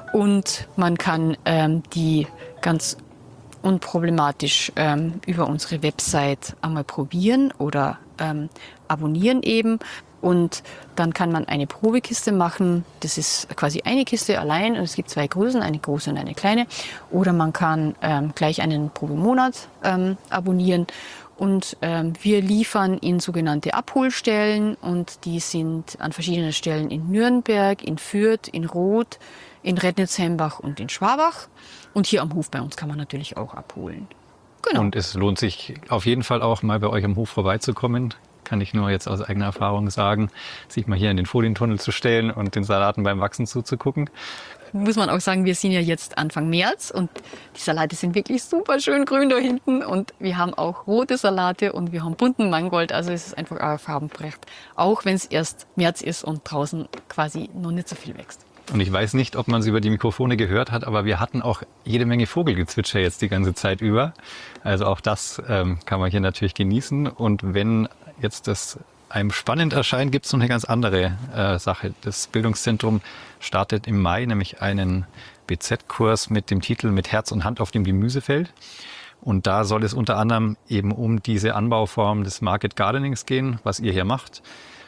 Und man kann ähm, die ganz unproblematisch ähm, über unsere Website einmal probieren oder ähm, abonnieren eben. Und dann kann man eine Probekiste machen. Das ist quasi eine Kiste allein und es gibt zwei Größen, eine große und eine kleine. Oder man kann ähm, gleich einen Probemonat ähm, abonnieren. Und ähm, wir liefern in sogenannte Abholstellen, und die sind an verschiedenen Stellen in Nürnberg, in Fürth, in Roth, in Rednitz-Hembach und in Schwabach. Und hier am Hof bei uns kann man natürlich auch abholen. Genau. Und es lohnt sich auf jeden Fall auch mal bei euch am Hof vorbeizukommen. Kann ich nur jetzt aus eigener Erfahrung sagen, sich mal hier in den Folientunnel zu stellen und den Salaten beim Wachsen zuzugucken. Muss man auch sagen, wir sind ja jetzt Anfang März und die Salate sind wirklich super schön grün da hinten, und wir haben auch rote Salate und wir haben bunten Mangold, also es ist einfach ein Farbenpracht, auch wenn es erst März ist und draußen quasi noch nicht so viel wächst. Und ich weiß nicht, ob man es über die Mikrofone gehört hat, aber wir hatten auch jede Menge Vogelgezwitscher jetzt die ganze Zeit über. Also auch das ähm, kann man hier natürlich genießen. Und wenn jetzt das einem spannend erscheint, gibt es noch eine ganz andere äh, Sache. Das Bildungszentrum startet im Mai nämlich einen B Z-Kurs mit dem Titel Mit Herz und Hand auf dem Gemüsefeld. Und da soll es unter anderem eben um diese Anbauform des Market Gardenings gehen, was ihr hier macht.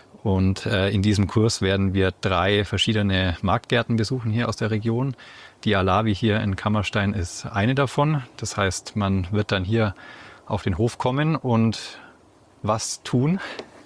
Und äh, in diesem Kurs werden wir drei verschiedene Marktgärten besuchen hier aus der Region. Die Alavi hier in Kammerstein ist eine davon. Das heißt, man wird dann hier auf den Hof kommen und was tun?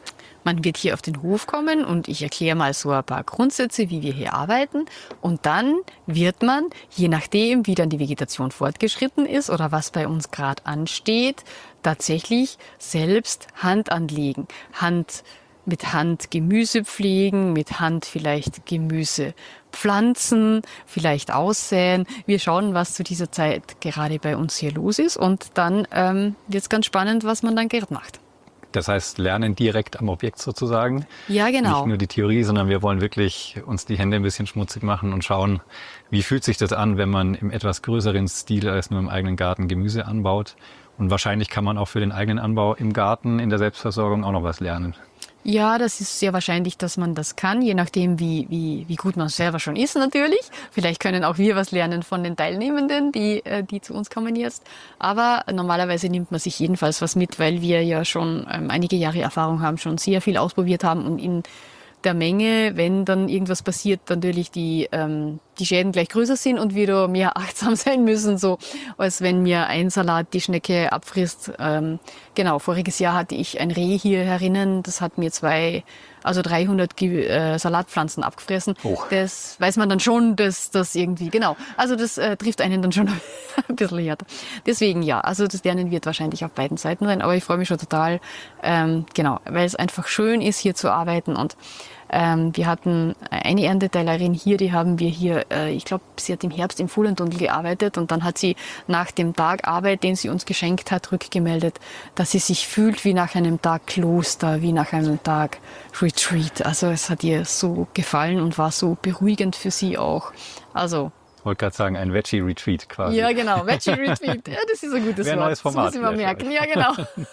Man wird hier auf den Hof kommen und ich erkläre mal so ein paar Grundsätze, wie wir hier arbeiten. Und dann wird man, je nachdem, wie dann die Vegetation fortgeschritten ist oder was bei uns gerade ansteht, tatsächlich selbst Hand anlegen. Hand mit Hand Gemüse pflegen, mit Hand vielleicht Gemüse pflanzen, vielleicht aussäen. Wir schauen, was zu dieser Zeit gerade bei uns hier los ist, und dann ähm, wird es ganz spannend, was man dann gerade macht. Das heißt, lernen direkt am Objekt sozusagen. Ja, genau. Nicht nur die Theorie, sondern wir wollen wirklich uns die Hände ein bisschen schmutzig machen und schauen, wie fühlt sich das an, wenn man im etwas größeren Stil als nur im eigenen Garten Gemüse anbaut. Und wahrscheinlich kann man auch für den eigenen Anbau im Garten, in der Selbstversorgung auch noch was lernen. Ja, das ist sehr wahrscheinlich, dass man das kann, je nachdem, wie, wie, wie gut man selber schon ist natürlich. Vielleicht können auch wir was lernen von den Teilnehmenden, die, die zu uns kommen jetzt. Aber normalerweise nimmt man sich jedenfalls was mit, weil wir ja schon ähm, einige Jahre Erfahrung haben, schon sehr viel ausprobiert haben und in der Menge, wenn dann irgendwas passiert, natürlich die, ähm, die Schäden gleich größer sind und wir da mehr achtsam sein müssen, so als wenn mir ein Salat die Schnecke abfrisst. Ähm, genau, voriges Jahr hatte ich ein Reh hier herinnen, das hat mir zwei, also dreihundert Ge- äh, Salatpflanzen abgefressen. Oh. Das weiß man dann schon, dass das irgendwie, genau, also das äh, trifft einen dann schon ein bisschen härter. Deswegen ja, also das Lernen wird wahrscheinlich auf beiden Seiten sein, aber ich freue mich schon total, ähm, genau, weil es einfach schön ist, hier zu arbeiten. Und Ähm, wir hatten eine Ernteteilerin hier, die haben wir hier, äh, ich glaube, sie hat im Herbst im Folientunnel gearbeitet, und dann hat sie nach dem Tag Arbeit, den sie uns geschenkt hat, rückgemeldet, dass sie sich fühlt wie nach einem Tag Kloster, wie nach einem Tag Retreat. Also es hat ihr so gefallen und war so beruhigend für sie auch. Also Ich wollte gerade sagen, ein Veggie-Retreat quasi. ja, genau, Veggie-Retreat. Ja, das ist ein gutes Wäre ein Wort. neues Format. Das muss ich mal merken. Ja, genau.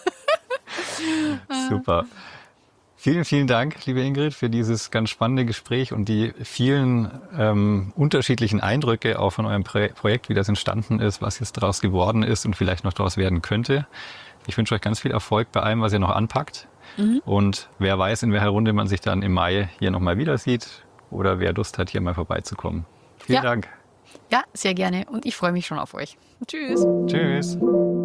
Super. Vielen, vielen Dank, liebe Ingrid, für dieses ganz spannende Gespräch und die vielen ähm, unterschiedlichen Eindrücke auch von eurem Pro- Projekt, wie das entstanden ist, was jetzt daraus geworden ist und vielleicht noch daraus werden könnte. Ich wünsche euch ganz viel Erfolg bei allem, was ihr noch anpackt. Mhm. Und wer weiß, in welcher Runde man sich dann im Mai hier nochmal wieder sieht oder wer Lust hat, hier mal vorbeizukommen. Vielen Ja. Dank. Ja, sehr gerne. Und ich freue mich schon auf euch. Tschüss. Tschüss.